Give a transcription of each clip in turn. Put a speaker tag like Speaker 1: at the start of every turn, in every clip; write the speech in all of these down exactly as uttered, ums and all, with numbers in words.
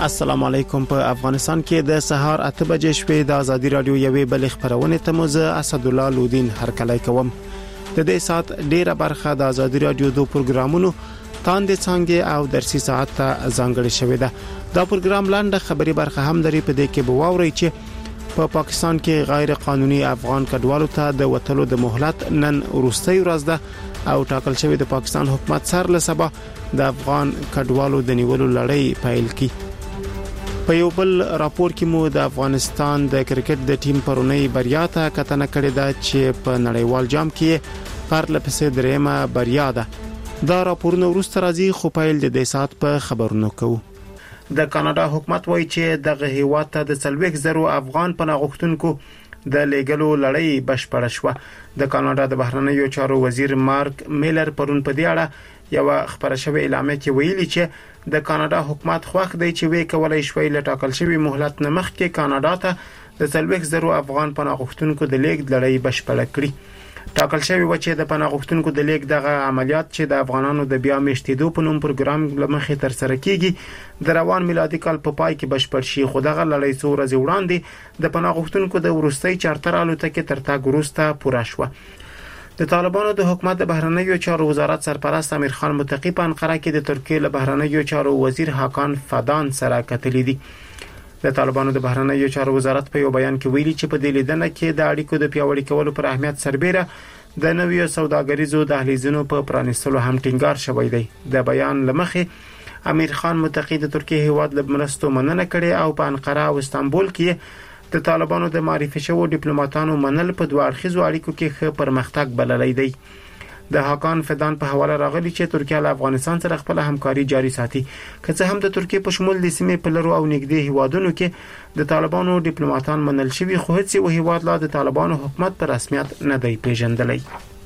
Speaker 1: السلام علیکم. په افغانستان کې د سهار اته بجې شپې د ازادي رادیو یوې بل خبرونه ته مزه اسد الله لودین هرکلی کوم. د دې سات ډیره برخه د ازادي رادیو دو پروګرامونو تاندې څنګه او درسي ساعت ته ځانګړې شوې ده. دا پروګرام لاندې خبري برخه هم لري، په دې کې به واوري چې په پا پاکستان کې غیر قانوني افغان کډوالو ته د وټلو د مهلت نن وروستۍ ورځ ده او ټاکل شوی د پاکستان حکومت سر له سبا د افغان کډوالو د نیولو لړۍ پیل کی. په یو بل راپور کې مو د افغانستان د کرکټ د ټیم پرونی بریا ته کتنه کړې ده چې په نړیوال جام کې پرله پسې دریمه بریا ده. دا راپورونه وروسته راځي، خو پیل د دې سات په خبرونو کوو. د کاناډا حکومت وایي چې دغه هیواد ته د څلوېښت زره افغان پناه غوښتونکو د لېګلو لړۍ بشپړه شوه. د کاناډا د بهرنیو چارو وزیر مارک میلر پرون په دې اړه یو خبره شوی اعلامیه کې ویلي چې د کاناډا حکومت خوښ دی چې وی کولای شوی له ټاکل شوی مهلت نه مخکې کاناډا ته د څلوېښت زره افغان پناه غوښتونکو د لېږد لړۍ بشپړه کړي. ټاکل شوی و چې د پناه غوښتونکو د لیک دغه عملیات چې د افغانانو د بیا میشتېدو په نوم پروګرام لمخې تر سره کیږي د روان میلادي کال په پای کې بشپړ شي، خو دغه لړۍ څو ورځې وړاندې د پناه غوښتونکو د ورستۍ چارتر الوتکې تر تګ وروسته پوره شوه. د طالبانو د حکومت د بهرنیو چارو وزارت سرپرست امیر خان متقی په انقره کې د ترکیې له بهرنیو چارو وزیر حاکان فدان سره کتلې دي. د طالبانو د بهرنیو چارو وزارت په یو بیان کې ویلي چې په دې لیدنه کې د اړیکو د پیاوړي کولو پر اهمیت سربېره د نویو سوداګریزو دهلیزونو په پرانیستلو هم ټینګار شوی دی. د بیان لمخې امیر خان متقی د ترکیې هیواد له مرستو مننه کړې او په انقره او استانبول کې د طالبانو د معرفي شوو ډیپلوماټانو منل په دوه اړخیزو اړیکو کې ښه پرمختګ بللی دی. د حاکان فدان په حواله راغلی چې ترکیه له افغانستان سره خپل همکاري جاري ساتي، که څه هم د ترکیه په شمول د سیمې په لرو او نږدې هیوادونو کې د طالبانو ډیپلوماټان منل شوي، خو هیڅ یو هیواد لا د طالبانو حکومت په رسمیت نه دی پیژندلی.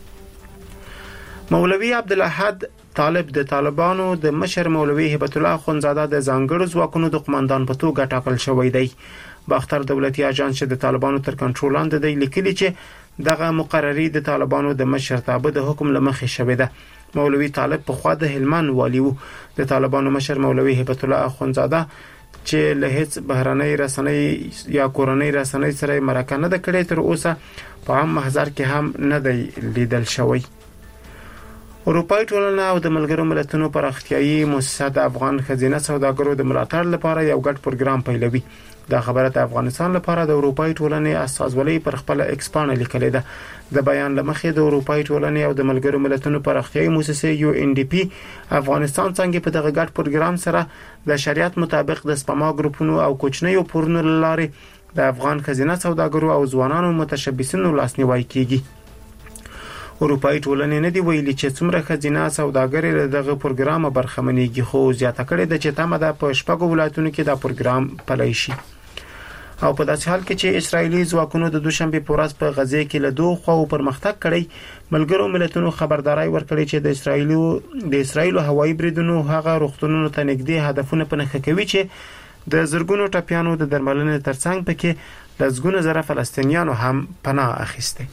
Speaker 1: مولوی عبدالاحد طالب د طالبانو د مشر مولوی هبت الله اخونزاده د ځانګړو ځواکونو د قوماندان په توګه ټاکل شوی دی. باختر دولتي اژانس چې د طالبانو تر کنټرول لاندې دی لیکلي چې دغه مقرری د طالبانو د مشرتابه د حکم لمخې شوې ده. مولوی طالب په خوا د هلمند والی وو. د طالبانو مشر مولوی هبت الله اخونزاده چې له هیڅ بهرنۍ رسنۍ یا کورنۍ رسنۍ سره مرکه نه ده کړې، تر اوسه په عام محضر کې هم نه دی لیدل شوی. اروپای ټولنه او د ملګرو ملتونو پراختیایي مؤسسه د افغان خزینه سوداګرو د ملاتړ لپاره یو ګډ پروګرام پیلوي. دا خبره د افغانستان لپاره د اروپای ټولنې استازولۍ پر خپل ایکس پاڼه لیکلې ده. د بیان لمخې د اروپای ټولنې او د ملګرو ملتونو پراختیایي مؤسسه یو ان ډي پی افغانستان څنګه په دغه ګډ پروګرام سره د شریعت مطابق د سپما ګروپونو او کوچنیو پورونو لارې د افغان خزینه سوداګرو او ځوانانو متشبثینو لاسنیوي کیږي. اروپای ټولنې نه دی ویلي چې څومره خزینه سوداګر له دغه پروګرام برخمنېږي، خو زیاته کړې ده چې تمه ده په شپږو ولایتونو کې دا پروګرام پلی شي. او په داسې حال کې چې اسرایلی ځواکونو د دوشنبه په ورځ په غزه کې له دوه خواو پرمختګ کړی، ملګرو ملتونو خبرداري ورکړي چې د اسرایلو د اسرایلو هوایي بریدونو هغه روغتونونو ته نږدې هدفونه پنهخه کوي چې د زرګونو ټپیانو د درملنې ترڅنګ پکې لږونه زره فلسطینیانو هم پناه اخیسته.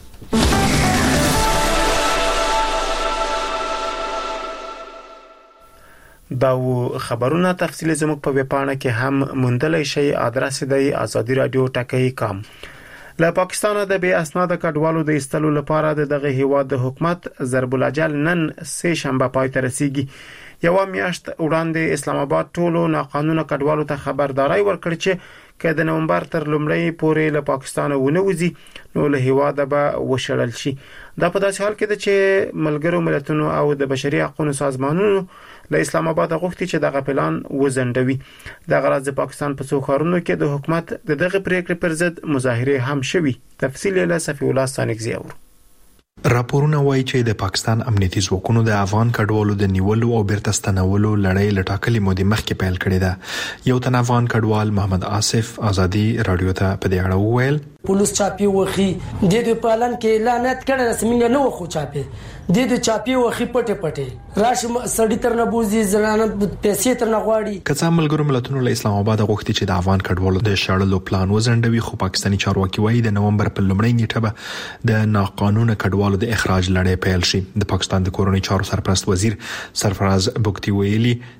Speaker 1: دا خبرونه تفصیل زموږ په ویبپاڼه کې هم موندلای شئ. آدرس دی ازادي رادیو ټکی کام. له پاکستان د بې اسناد کډوالو د ایستلو لپاره د دغه هیواد د حکومت ضرب الاجل نن سه شنبه پای ته رسیږي. یو میاشت وړاندې اسلام آباد ټولو ناقانونه کډوالو ته خبرداري ورکړه چې که د نومبر تر لومړۍ پورې له پاکستان ونه وځي نو له هیواده به وشړل شي. دا په داسې حال کې ده چې ملګرو ملتونو او د بشري حقوقو سازمانونو له اسلام آباد غوښتي چې دغه پلان وزندوي. د غرض د پاکستان په څو ښارونو کې د حکومت د دغه پریکړې پر ضد مظاهره هم شوي. تفصیل له صفی الله ثانیګزی اور.
Speaker 2: راپورونه وایي چې د پاکستان امنیتي ځواکونو د افغان کډوالو د نیولو او بیرته ستنولو لړۍ لټاکلې مودې مخکې پیل کړې ده. یو تن افغان کډوال محمد آصف ازادي رادیو ته په دې اړه وویل:
Speaker 3: پولیس چاپی وخی د دې پالن کې اعلانات کړه رسمي نه وخو چاپی د دې چاپی وخی پټه پټه راشه سړی تر نه بوزي زنانه پیسې تر نه غواړي.
Speaker 2: کڅا ملګرو ملتونو له اسلام آباد غوښتي چې د افغان کډوالو د شړلو پلان وزندوي، خو پاکستاني چارواکي وایي د نومبر په لومړۍ نیټه به د ناقانونه کډوالو د اخراج لړۍ پیل شي. د پاکستان د کورنۍ چارو سرپرست وزیر سرفراز بوکتی ویلي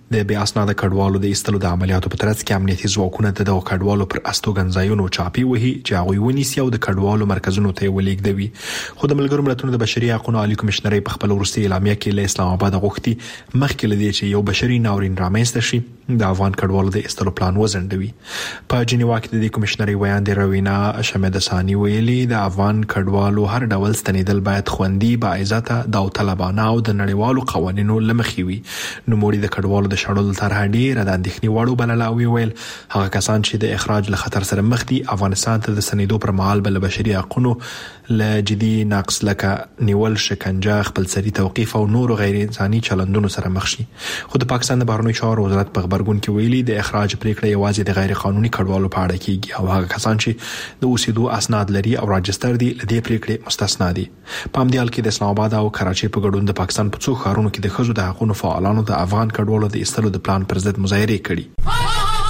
Speaker 2: د بې اسناده کډوالو د ایستلو د عملیاتو په ترڅ کې امنیتي ځواکونه د دغو کډوالو پر استوګنځایونو چاپی وهي چې هغوی ونیسي او د کډوالو مرکزونو ته ولېږدوي. خو د ملګرو ملتونو د بشري حقوقو عالی کمشنرۍ په خپل وروستي اعلامیه کې له اسلام آباد غوښتي مخکې له دې چې یو بشري ناورین رامنځته شي د افغان کډوالو د ایستلو پلان وزندوي. په جنیوا کې د کمشنرۍ ویاند روینا شمدسانی ویلي د افغان کډوالو هر ډول ستنیدل باید خوندي، باعزته، داوطلبانه او د نړیوالو قوانینو لمخې وي. نو موږ د کډوالو د شړلو طرحه ډېره د اندېښنې وړ وبلله او ویل هغه کسان چې د اخراج له خطر سره مخ دي افغانستان ته د سنیدو پر مهال بل بشري حقوقو له جدي نقص لکه نیول، شکنجه، خپلسري توقيف او نور غیر انساني چلندونو سره مخ شي. خو د پاکستان د بهرنیو چارو وزارت په خبرګون کې ویلي د اخراج پریکړه یوازې د غیر قانوني کډوالو په اړه کیږي او هغه کسان چې د اوسېدو اسناد لري او راجستر دي له دې پریکړې مستثنا دي. په همدې حال کې د اسلام آباد او کراچۍ په ګډون د پاکستان په څو ښارونو کې د ښځو د حقوقو فعالانو د افغان کډوالو د ایستلو د پلان پر ضد مظاهرې کړي.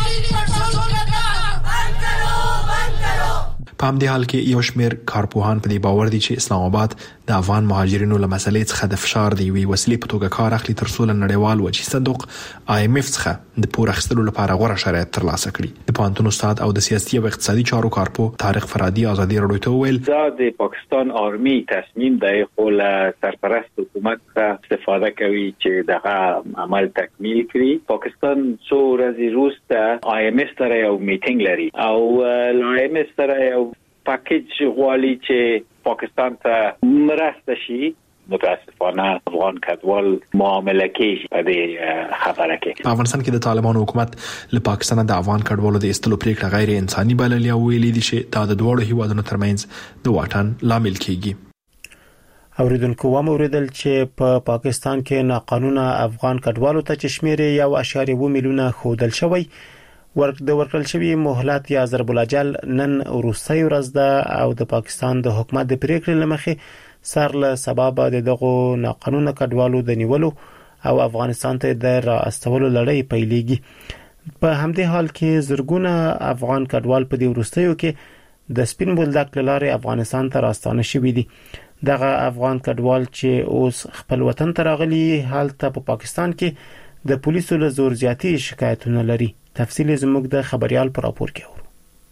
Speaker 2: په همدې حال کې یو شمېر کارپوهان په دې باور دي چې اسلام آباد د افغان مهاجرینو له مسلې څخه د فشار دی وی وسیلې په توګه کار اخلي تر څو له نړیوال وجهي صندوق آی ایم اف څخه د پور اخیستلو لپاره غوره شرایط ترلاسه کړي. د پوهنتون استاد او د سیاسي او اقتصادي چارو کارپو طارق فرادي ازادي راډیو ته ویل
Speaker 4: دا د پاکستان آرمی تصمیم دی خو له سرپرست حکومت څخه استفاده کوي چې دغه عمل تکمیل کړي. پاکستان څو ورځې وروسته آی ایم اف سره یو میټینګ لري او آی ایم اف سره یو پاکیج غواړي چې پاکستان ته مرسته شي. متاسفانه افغان کډوال معامله کې په دې خبره کې
Speaker 2: په افغانستان کې د طالبانو حکومت له پاکستان د افغان کډوالو د ایستلو پریکړه غیر انساني بللې او ویلي دي چې دا د دوه هیوادونو ترمنځ د واټن لامل کیږي.
Speaker 1: اوریدونکو و موریدل چې په پا پاکستان کې ناقانونه افغان کډوالو ته چشمیر یو اشاریه و میلیونه خودل شوی ورک د ورکل شوی مهلت یا ضرب الاجل نن وروستي ورځ ده او د پاکستان د حکومت د پریکړې لمخې سر له سبب د دغه ناقانونه کډوالو د نیولو او افغانستان ته د راستولو لړۍ پیلېږي. په همدې حال کې زرګونه افغان کډوال په دې وروستیو کې د سپین بولدک لارې افغانستان ته راستانه شوي دي. دغه افغان کډوال چې اوس خپل وطن ته راغلي حالت په پاکستان کې د پولیسو له زور زیاتی شکایتونه لري. تفصیل زموږ د خبريال پر راپور کې اورو.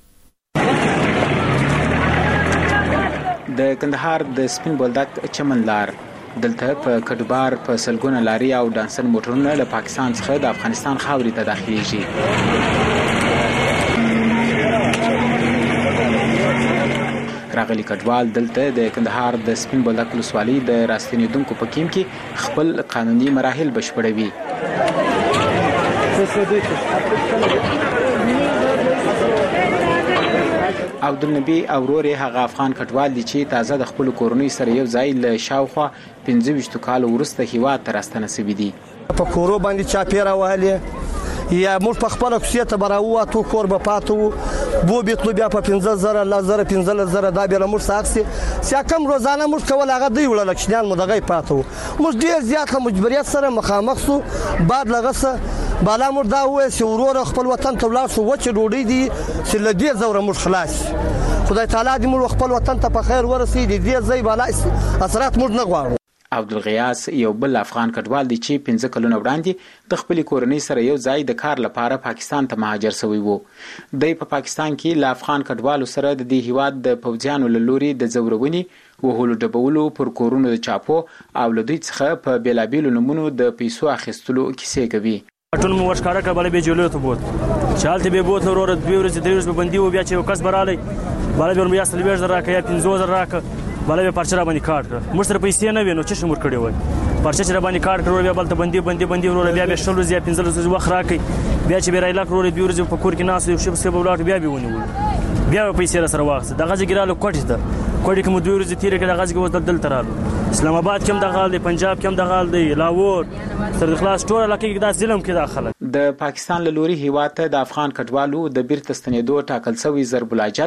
Speaker 5: د کندهار د سپین بولدک چمن لار دلته په کډبار په سلګونه لاري او ډانسن موټرونه له پاکستان څخه د افغانستان خاورې ته داخليږي. راغلي کډوال دلته د کندهار د سپین بولدک ولسوالۍ د راستنیدونکو په کیم کې خپل قانوني مراحل بشپړوي. عبدالنبی او ورور هغه افغان کډوال دي چې تازه د خپل کورنۍ سره یو ځای له شاوخوا پنځه ویشت کال وروسته هیواد ته راستنه شوي دي.
Speaker 6: په کورو باندې چاپیره وهلې یا موږ په خپل کوڅې ته براوو کور به پاتو بو بیتلو بیا په پنځه زره لا زره پنځه زره دا به موږ ساکسي سیا کم روزانه موږ کول هغه دی وړل لکشنان مو دغه پاتو موږ ډیر زیات مجبوریت سره مخامخ سو بعد لغه بالا مور دا وې چې ورور خپل وطن ته ولاړ شو وچ ډوډۍ دي چې لدې زوره مور خلاص خدای تعالی دې مور خپل وطن ته په خیر ورسي دې ځای بالا اثرات مور نه غواړو.
Speaker 5: عبدالغیاس یو بل افغان کډوال دی چې پنځه کلونه وړاندې د خپل کورنۍ سره یو ځای د کار لپاره پاکستان ته مهاجر شوی وو. د په پاکستان کې ل افغان کډوالو سره د دې هیواد د پوځیانو له لوري د زورونی وهلو ډبولو پر کورونو د چاپو او له دوی څخه په بیلابیلو نمونو د پیسو اخیستلو کیسې کوي.
Speaker 7: ټول مو ورشکاره کړل به جوړو ته بوت چالت به بوت ورور د بیورز د ورځ په بندي و بیا چې کس برالي بالا ورم یا سلوير زرا کې یا پنځه زره راکه بالا به پرچا باندې کارت کړ مشتر پیسې نه وینو چې شمور کړی وای پرچا چې باندې کارت کړو بیا بل ته بندي بندي بندي ورور بیا به شلو زیا پنځه زره وخت راکې بیا چې به رایلا کړو د بیورز په کور کې ناس یو شپ سبب لاټ بیا به ونیول بیا پیسې سره واخص دغه ځګرالو کوټه ده کوټه کوم دوی ورځ تیر کې دغه ځګ وځل دل ترالو اسلام آباد کې هم دغه دی پنجاب کې هم دغه دی لاهور تر خلاص ټول علاقې کې دا ظلم کې داخله.
Speaker 5: د پاکستان له لوري هیواد ته د افغان کډوالو د بیرته ستنېدو ټاکل شوی ضرب الاجل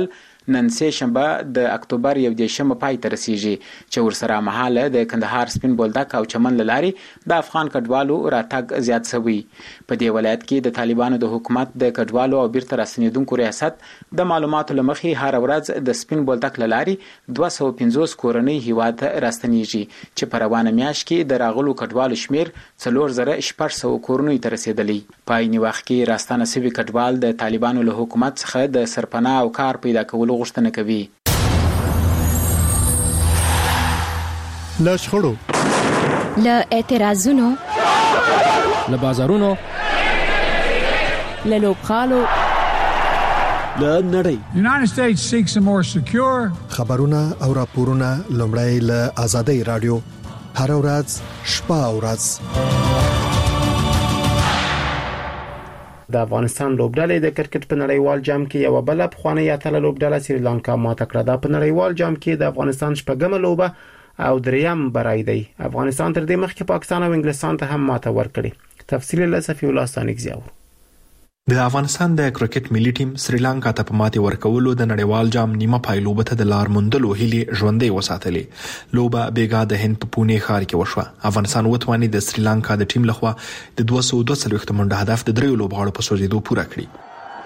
Speaker 5: نن سه شنبه د اکتوبر یو دیشمه پای ته رسیږي چې ورسره مهاله د کندهار سپین بولدک او چمن لاري د افغان کډوالو راتګ زیات شوی. په دې ولایت کې د طالبانو د حکومت د کډوالو او بیرته راستنیدونکو ریاست د معلوماتو لمخې هر ورځ د سپین بولدک لاري دوه سوه او پنځوس کورنۍ هیواد راستنیږي چې په روانه میاشت کې د راغلو کډوالو شمیر څلور زره شپږ سوه کورنۍ ته رسیدلی. په عین وخت کې راستانه سوي کډوال د طالبانو له حکومت څخه د سرپناه او کار پیدا کولو غوښتنه کوي.
Speaker 1: له شخړو،
Speaker 8: له اعتراضونو،
Speaker 9: له بازارونو،
Speaker 8: له لوبغالو،
Speaker 9: له نړۍ.
Speaker 10: United States seeks a more secure.
Speaker 11: خبرونه او راپورونه لومړی له آزادۍ رادیو هر ورځ شپه او ورځ.
Speaker 1: د افغانستان لوبډلې د کرکټ په نړیوال جام کې یو بل افغاني اتله لوبډله سریلانکا ماته کړه. د په نړیوال جام کې د افغانستان شپږمه لوبه او دریم برای دی. افغانستان تر دې مخکې پاکستان او انګلستان ته هم ماته ورکړي. تفصیل له صفی الله ستانکزیو.
Speaker 2: د افغانستان د کرکټ ملي ټیم سریلانکا ته په ماتې ورکولو د نړیوال جام نیمه پای لوبه ته د لار موندلو هیلې ژوندۍ وساتلې. لوبه بیګا د هند په پونه ښار کې وشوه. افغانستان وتواني د سریلانکا د ټیم لخوا د دوه سوه دوه څلوېښت منډه هدف د دریو لوبغاړو په سوځېدو پوره کړی.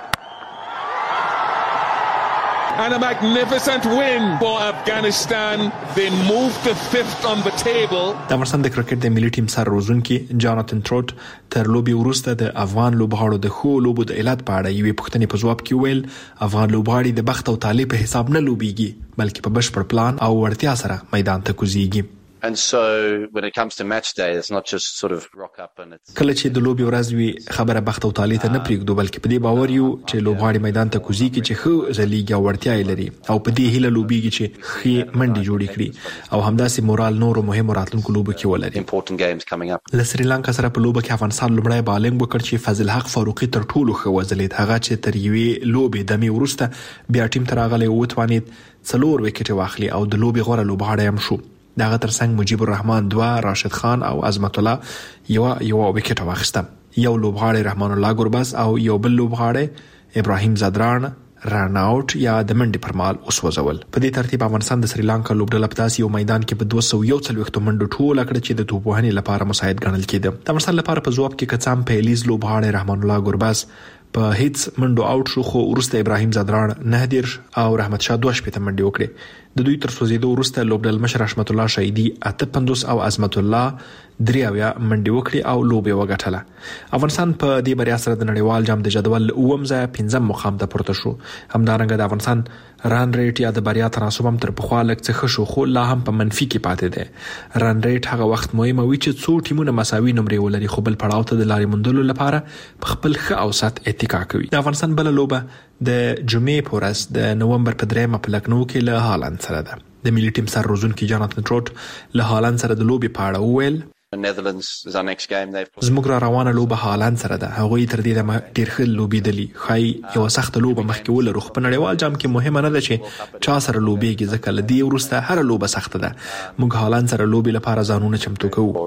Speaker 12: And a magnificent win for Afghanistan. They move to fifth on the table.
Speaker 2: د افغانستان د کرکټ د ملي ټیم سر روزونکي جاناتن تروټ تر لوبي وروسته د افغان لوبغاړو د خو لوبو د علت په اړه یوې پوښتنې په جواب کې ویل افغان لوبغاړي د بخت او طالب په حساب نه لوبيږي بلکې په بشپړ پلان او ورتیا سره میدان ته کوزيږي.
Speaker 13: And so when it comes to match day, it's not just sort of rock up and it's
Speaker 2: کله چې د لوبي ورځ وي خبره بخت او طالب ته نه پریږدو بلکې په دې باور یو چې لوبغاړي میدان ته کوزيږي چې خو زلیږي او ورتیا لري او په دې هیله لوبيږي چې خې منډي جوړې کړي او همداسې مورال نور مهم راتلونکو لوبو کې ولري.
Speaker 13: important games coming up.
Speaker 2: له سریلانکا سره په لوبه کې افغانستان لومړی بالنګ وکړ چې فضل حق فاروقي تر ټولو ښه وځلید. هغه چې تر یوې لوبې دمه ورسته بیا ټیم ته راغلی او توانید څلور وکټ واخلي او د لوبي غوړه لوبغاړی هم شو. دغه ترڅنګ مجيب الرحمن دوا، راشد خان او عظمت الله یو یو وکټ واخیسته. یو لوبغاړی رحمان الله ګرباس او یو بل لوبغاړی ابراهیم زادران ران اوټ یا د منډي پر مال وسوځول. په دې ترتیب افغانستان د سریلانکا لوبډله په داسې یو میدان کې په دوه سوه یو څلوېښت منډو ټول کړ چې د توپوهنې لپاره مساعد ګڼل کېده. د افغانستان لپاره په ځواب کې کڅام پیلیز لوبغاړی رحمان الله ګرباس په هیڅ منډو اوټ شو خو ورسته ابراهیم زادران نه دیر او رحمت شاه دوه شپته منډي وکړي. د دوی تر سوزیدو ورسته لوبډل مشر رحمت الله شهیدی اته پنځوس او عظمت الله دریاویا منډي وکړي او لوبه وګټله. افغانستان په دې بریا سره د نړیوال جام د جدول اووم ځای پنځم مقام ته پورته شو. همدارنګه د افغانستان ران ریټ یا د بریا تناسب هم تر پخوا لږ څه شو خو لا هم په منفي کې پاتې دی. ران ریټ هغه وخت مهمه وي چې څو ټیمونه مساوي نمرې ولري خو بل پړاو ته د لارې موندلو لپاره په خپل ښه اوسط اتکا کوي. د افغانستان بل لوبه د جمعې په ورځ د نومبر په دریمه په لکنو کې له هالند سره ده. د ملي ټیم سر روزونکي جاناتن تروټ له هالند سره د لوبې په اړه وویل
Speaker 13: Netherlands is our next game. They've
Speaker 2: زموږ را روانه لوبه هالند سره ده. هغوی تر دې دمه ډیر ښه لوبېدلي. خای یو سخت لوبه مخکې ولرو خو په نړیوال جام کې مهمه نه ده چې چا سره لوبېږي ځکه له دې وروسته هر لوبه سخته ده. موږ هالند سره لوبې لپاره ځانونه چمتو کوو.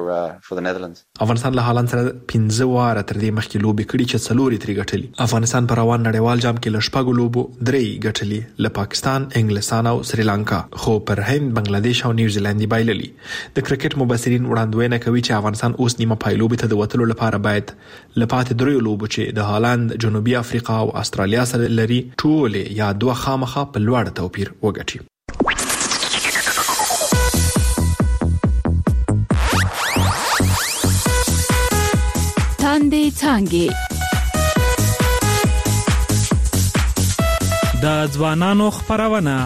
Speaker 2: افغانستان له هالند سره پنځه واره تر دې مخکې لوبې کړي چې څلورې ترې ګټلي. افغانستان په روان نړیوال جام کې له شپږو لوبو درې ګټلي له پاکستان، انګلستان او سریلانکا خو پر هند، بنگلاديش او نیوزیلند بایللي. د کرکټ مبصرین وړاندوینه کوي چې افغانستان اوس نیمه پایلوبې ته د وتلو لپاره باید لپاره دریو لوبو چې د هالند، جنوبي افریقا او استرالیا سره لري ټول یا دوه خامخا په لوړ توپیر وګټي.
Speaker 8: تاندې څانګې
Speaker 14: د ځوانانو خبرونه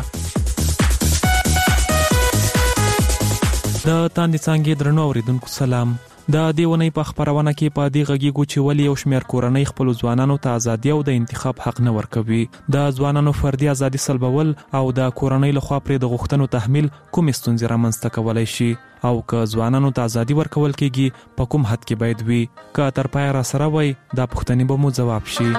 Speaker 14: د تاندې څانګې درنو اوریدونکو سلام. د دیونی په خبرونه کې په دې غږیږو چې ولی یو شمېر کورنۍ خپل ځوانانو ته ازادي او د انتخاب حق نه ورکوي. د ځوانانو فردي ازادي سلبول او د کورنۍ لخوا پرې د غوښتنو تحمیل کوم ستونزې رامنځته کولای شي او که ځوانانو ته ازادي ورکول کېږي په کوم حد کې باید وي. که تر پای را سره وي دا پوښتنې به مو ځواب شي.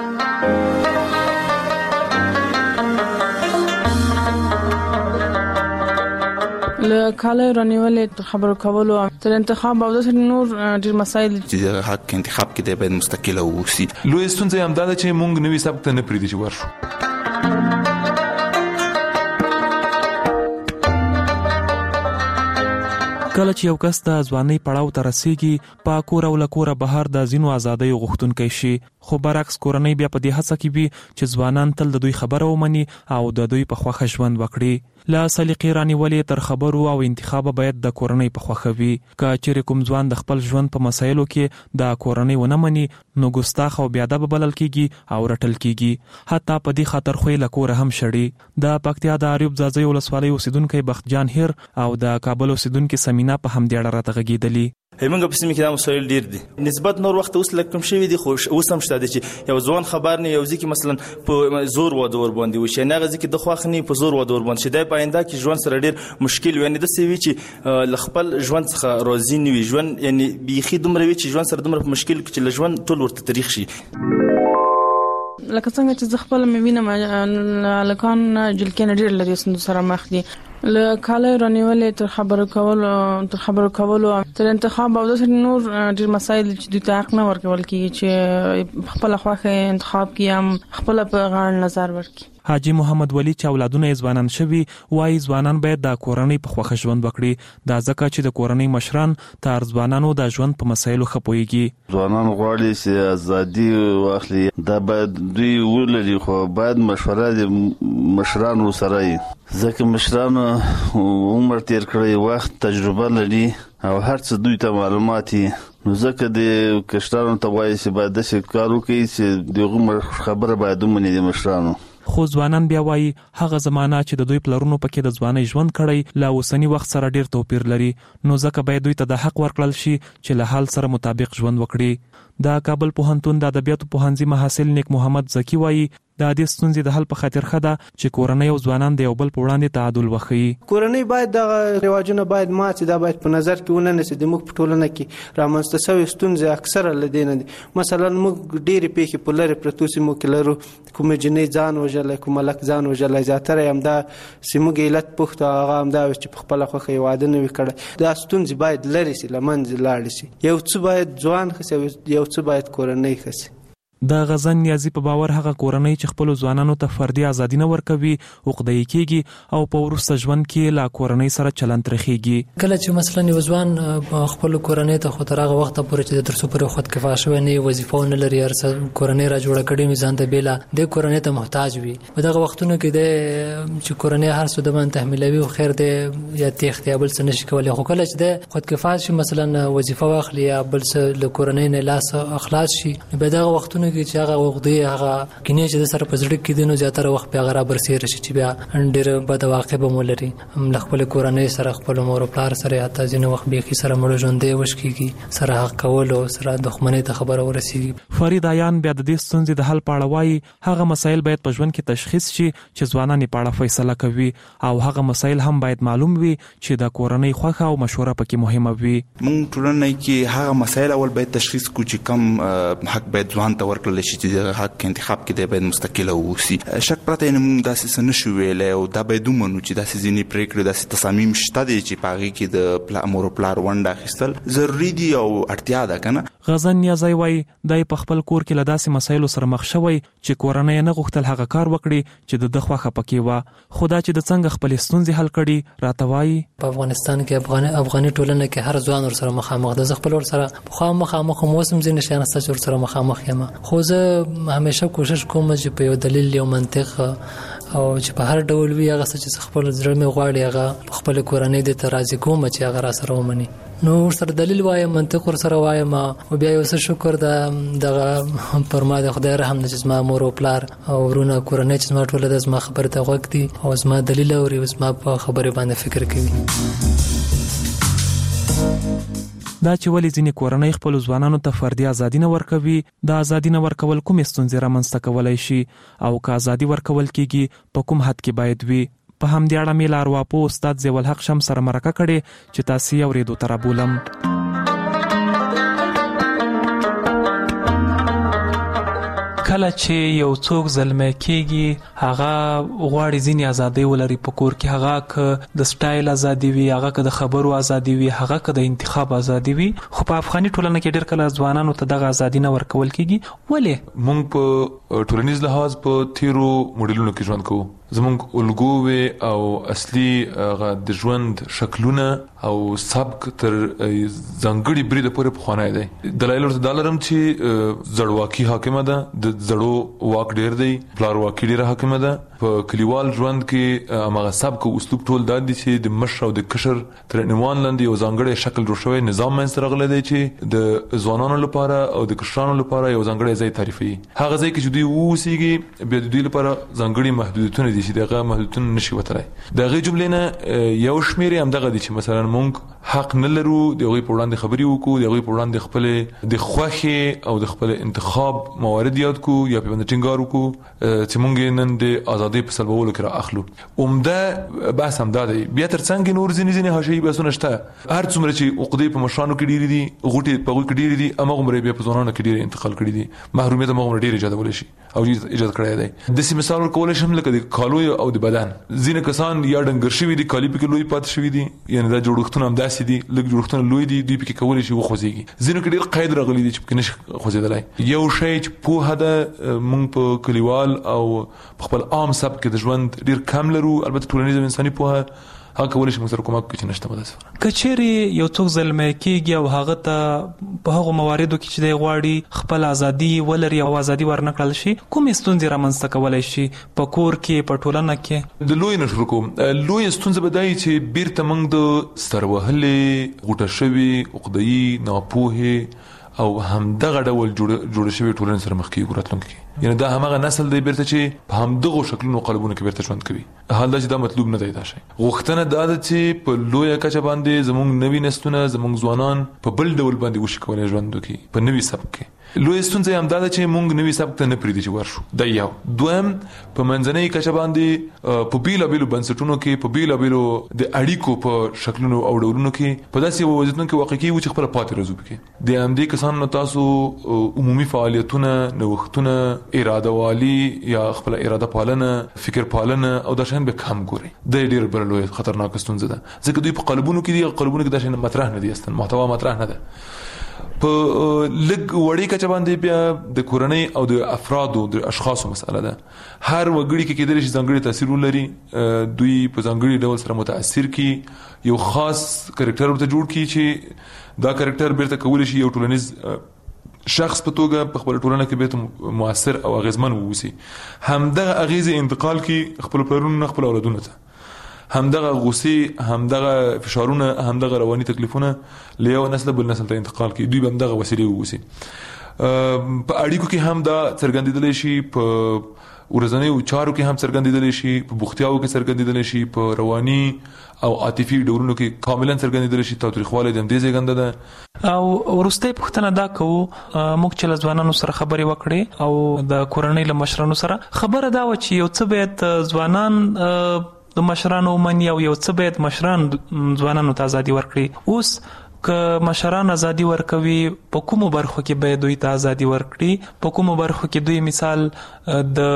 Speaker 15: له کاله رانیولې خبرو کولو تر انتخاب او د نور ډیر مسایل
Speaker 16: چې حق انتخاب کې د باید مستقل اوسي. لوی ستونزه هم دا چې مونږ نوې سبق ته نه پریدي چې ورشو.
Speaker 14: کله چې یو کس د ځوانۍ پړاو ته رسیږي په کور او لکوره بهر د ځینو آزادۍ غوښتونکی شي، خو برعکس کورنۍ بیا په دې هڅه کې وي چې ځوانان تل د دوی خبره ومني او د دوی په خوښه ژوند وکړي. له سلیقې رانیولې تر خبرو او انتخابه باید د کورنۍ په خوښه وي. که چیرې کوم ځوان د خپل ژوند په مسایلو کې د کورنۍ ونه مني نو ګستاخ او بېادبه بلل کیږي او رټل کیږي، حتی په دې خاطر خو یې له کوره هم شړي. د پکتیا د اریوب ځاځي ولسوالۍ اوسیدونکی بختجان هیر او د کابل اوسیدونکي سمینا په همدې اړه راته غږېدلي.
Speaker 8: همغه په سیمه کې دا مسایل ډیر دي، نسبت نور وخت اوس لکه کم شوی دي، خو اوس هم شته چې یو ځوان خبر نه یو ځکه مثلا په زور و دور باندې وشي نه غزي کې د خوخنی په زور و دور باندې شي د پاینده کې ژوند سره ډیر مشکل وي. نه د سوي چې لخپل ژوند څخه راضي نه وي، ژوند یعنی بيخي دومره وي چې ژوند سره دومره مشکل کې چې ژوند ټول ورته تاریخ شي.
Speaker 15: لکه څنګه چې زه خپل مې وینم لکان جلکین ډیر لري سره مخ دي، له کاله رانیولې تر خبرو کولو تر خبرو کولو تر انتخاب او د نور ډیر مسایل چې د حق نه ورکول کیږي چې خپل خواخه انتخاب کیم خپل په غاړه نظر ورکړي.
Speaker 14: حاجی محمد ولی چې اولادونه ځوانان شوي وایي ځوانان باید د کورنۍ په خوښه ژوند وکړي، دا ځکه چې د کورنۍ مشران تر ځوانانو د ژوند په مسایلو ښه پوهیږي.
Speaker 17: ځوانان غواړي چې ازادي واخلي، دا باید دوی ولري، خو باید مشوره د مشرانو سره وي، ځکه مشرانو عمر تیر کړی، وخت تجربه لري او هر څه دوی ته معلومات دي، نو ځکه د کشرانو ته وایي چې باید داسې کار وکړي چې دغه خبره باید ومني د مشرانو.
Speaker 14: خو ځوانان بیا وایي هغه زمانہ چې د دوی پلرونو پکې د ځوانۍ ژوند کړی له اوسنی وخت سره ډیر توپیر لري، نو ځکه باید دوی ته د حق ورکړل شي چې له حال سره مطابق ژوند وکړي. د کابل پوهنتون د ادبیاتو پوهنځي محصل نیک محمد زکی وایي د دې ستونزې د حل په خاطر خده چې کورنۍ او ځوانان د یو بل په وړاندې تعادل وښيي.
Speaker 18: کورنۍ باید د رواجونو باید ماته دا باید په نظر کې ونه نیسي. د موږ په ټولنه کې رامنځته شوی ستونزې اکثره لدینه دي، مثلا موږ ډېری پیښې په لری پرتو سیمو کې لرو، کوم جنې ځان وژل، کوم ملک ځان وژل، زیاتره هم دا سیمو علت پوښتنه هغه هم دا چې په خپل خوخه واده نه وکړي. دا ستونزې باید لری سي، لمنځ لاړ سي. یو څه باید ځوان خسي، یو څه باید کورنۍ خسي.
Speaker 14: د غزن نیازی په باور هغه کورنۍ چې خپل ځوانانو ته فردي ازادي نه ورکوي عقده‌ای کیږي او په ورسته ژوند کې لا کورنۍ سره چلند ترخیږي.
Speaker 19: کله چې مثلا یو ځوان خپل کورنۍ ته خو تر هغه وخت پورې چې د تر څو پر خود کفا شوی نه وظیفه نه لري، ارڅ کورنۍ را جوړه کړي میزان ته بیلا د کورنۍ ته محتاج وي. په دغه وختونو کې د چې کورنۍ هر څه د باندې تحملوي او خیر دې یا تختیابل څه نشي کولای، خو کله چې د خود کفا شي مثلا وظیفه واخلي یا بل څه له کورنۍ نه لاس اخلاص شي، په دغه وختونو چې هغه وغدي هغه کینې چې د سره پزړه کې دینو زیاتره وخت بیا غره برسیر شي چې بیا ډېر بد واقع به مولري هم خپل کورنۍ سره خپل مور او پلار سره یا تاسو وخت به کی سره مړ ژوندې وشکیږي سره حق کول او سره دښمنۍ ته خبر ورسیږي. فرید عیان بیا د دې ستونزې د حل پاړه وایي هغه مسایل باید په ژوند کې تشخیص شي چې ځوانان په اړه فیصله کوي او هغه مسایل هم باید معلوم وي چې د کورنۍ خوښه او مشوره پکې مهمه وي.
Speaker 16: موږ ټولنه کې هغه مسایل اول باید تشخیص کو چې کم حق باید ځوان ته ورکړل شي چې د حق انتخاب کې د باید مستقل اوسي. شک پرته نه موږ داسې نشو ویلای او دا باید ومنو چې داسې ځینې پریکړې داسې تصامیم شته دي چې پاغي کې د پلامور پلار ونده اخیستل ضروری دي او اړتیا ده کنه.
Speaker 14: غزن نیازی وای دای په خپل کور کې لداسې مسایلو سره مخ شوی چې کورنۍ نه غوښتل هغه کار وکړي چې د دغه پکې و، خدا چې د څنګه خپل ستونزې حل کړي راته وایي.
Speaker 19: په افغانستان کې افغان افغاني ټولنه کې هر ځوان ور سره مخامخ ده، خپل ور سره په مخامخ موسم ځین نشانه ستاسو ور سره مخامخ یم، خو زه همیشه کوشش کوم چې په یو دلیل یو منطق او چې په هر ډول وی هغه چې خپل ځړ مې غواړي هغه خپل کورنۍ د ترازی کوم چې هغه را سره ومني. نو سره دلیل وایم منطق ور سره وایم او بیا یو څه شکر د دغه پرما د خدای رحم د جسمه مور او پلار او ورونه کورنۍ چې ما ټول د زما خبره ته وخت دي او زما دلیل او زما په خبره باندې فکر کوي.
Speaker 14: دا چې ولې ځینې کورنۍ خپل ځوانانو ته فردي ازادي نه ورکوي، دا ازادي نه ورکول کوم ستونزې رامنځته کولای شي او که ازادي ورکول کیږي په کوم حد کې باید وي. په همدې اړه مې لارواپو استاد ضیاء الحق شمس سره مرکه کړې چې تاسو یې اورېدو ته رابولم. کله چې یو څوک زلمی کېږي هغه غواړي ځینې ازادۍ ولري په کور کې، هغه که د سټایل ازادي وي، هغه که د خبرو ازادي وي، هغه که د انتخاب ازادي وي، خو په افغاني ټولنه کې ډېر کله ځوانانو ته دغه ازادي نه ورکول کېږي. ولې؟
Speaker 20: موږ په ټولنیز لحاظ په تیرو موډلونو کې ژوند کوو، زمونږ الګو او اصلي د ژوند شکلونه او سبک تر ځانګړي بریده پورې پخوانی دی. دلایل ورته دا لرم چې زړواکي حاکمه ده، د زړو واک ډیر دی، پلارواکي ډیره حاکمه ده. په کلیوال ژوند کې هغه سبک او اسلوب ټول دا دي چې د مشر او د کشر تر عنوان لاندې یو ځانګړی شکل جوړ شوی نظام منځ راغلی دی چې د ځوانانو لپاره او د کشرانو لپاره یو ځانګړی ځای تعریفوي. هغه ځای کې چې دوی اوسېږي بیا د دوی لپاره ځانګړي محدودیتونه دي چې دغه محدودیتونه نشي وتلی. د هغې جملې نه یو شمېر یې همدغه دي چې مثلا موږ حق نه لرو د هغوی په وړاندې خبرې وکړو، د هغوی په وړاندې خپلې د خوښې او د خپل انتخاب موارد یاد کړو یا په باندې ټینګار وکړو چې موږ نن د ازادۍ په سلبولو کې را اخلو. عمده بحث همدا دی. بیا تر څنګ نور ځینې ځینې حاشیهي بحثونه شته. هر څومره چې عقدې په مشرانو کې ډېرې دي، غوټې په هغوی کې ډېرې دي، هماغومره بیا په ځوانانو کې ډېرې انتقال کړي دي. محرومیت هماغومره ډېر ایجادولی شي او ایجاد کړی دی. داسې مثال ورکولی شم لکه د کالو او د بدن. ځینې کسان یا ډنګر شوي دي، کالي پکې لوی پاتې شوي دي، یعنې دا جوړښتونه همداسې دي، لږ جوړښتونه لوی دي، دوی پکې کولی شي وخوځېږي. ځینو کې ډېر قید راغلی دی چې پکې نشي خوځېدلی. یو شی چې پوهه ده موږ په کلیوال او په خپل عام سبک کې د ژوند ډېر کم لرو. البته ټولنیز او انساني پوهه هغه کولی شي موږ سره کومک وکړي چې نشته مدرسه.
Speaker 14: که چیرې یو څوک زلمی کېږي او هغه ته په هغو مواردو کې چې دی غواړي خپل ازادي ولري او ازادي ورنکړل شي، کومې ستونزې رامنځته کولی شي په کور کې، په ټولنه کې؟
Speaker 20: د لوی نه شروع کوم. لوی ستونزه به دا وي چې بیرته موږ د سر وهلې، غوټه شوې، عقده‌يي، ناپوهې او همدغه ډول جوړ شوی ټولنې سره مخ کېږو راتلونکي کې. یعنې دا همغه نسل دی بیرته چې په همدغو شکلونو قالبونو کې بیرته ژوند کوي. حال دا چې دا مطلوب نه دی. دا شی غوښتنه دا ده چې په لویه کچه باندې زموږ نوي نسلونه، زموږ ځوانان په بل ډول باندې وشي کولی ژوند وکړي په نوي سبک کې. لوی ستونزه هم دا ده چې موږ نوي سبک ته نه پرېږدي چې ورشو. دا یو. دویم، په منځنۍ کچه باندې په بیلابیلو بنسټونو کې، په بیلابیلو د اړیکو په شکلونو او ډولونو کې په داسې وضعیتونو کې واقع کېږو چې خپله پاتې راځو پکې. د همدې کسانو نه تاسو عمومي فعالیتونه، نوښتونه، اراده والي یا خپل اراده پالنه، فکر پالنه او دا شیان به کم ګوري. دا ډېر بل لوی خطرناک ستونزه ده ځکه دوی په قالبونو کې دي. قالبونو کې دا شیان مطرح نه دي، اصلا محتوا مطرح نه ده. په لږ وړې کچه باندې بیا د کورنۍ او د افرادو د اشخاصو مسئله ده. هر وګړي کې کېدلی شي ځانګړي تاثیر ولري، دوی په ځانګړي ډول سره متاثر کړي، یو خاص کرکټر ورته جوړ کړي چې دا کرکټر بیرته کولی شي یو ټولنیز شخص په توګه په خپل ټولنه کې بیرته مؤثر او اغیزمن ووسی. همدغه اغیزې انتقال کړي خپل پلرونو، خپل اولادونو ته. همدغه غصې، همدغه فشارونه، همدغه رواني تکلیفونه له یو نسل بل نسل ته انتقال کړي. دوی به همدغه وسیلې ووسی. په اړیکو کې هم دا څرګندېدلی شي، په ورځنیو چارو کې هم څرګندېدلی شي، په بوختیاوو کې څرګندېدلی شي، په رواني او عاطفي ډولونو کې کاملا څرګندېدلی شي. تاوتریخوالی د همدې زېږنده ده.
Speaker 14: او وروستۍ پوښتنه دا کوو، موږ چې له ځوانانو سره خبرې وکړې او د کورنۍ له مشرانو سره، خبره دا وه چې یو څه باید ځوانان د مشرانو ومني او یو څه باید مشران ځوانانو ته ازادي ورکړي. اوس که مشران ازادي ورکوي، په کومو برخو کې باید دوی ته ازادي ورکړي؟ په کومو برخو کې دوی مثال د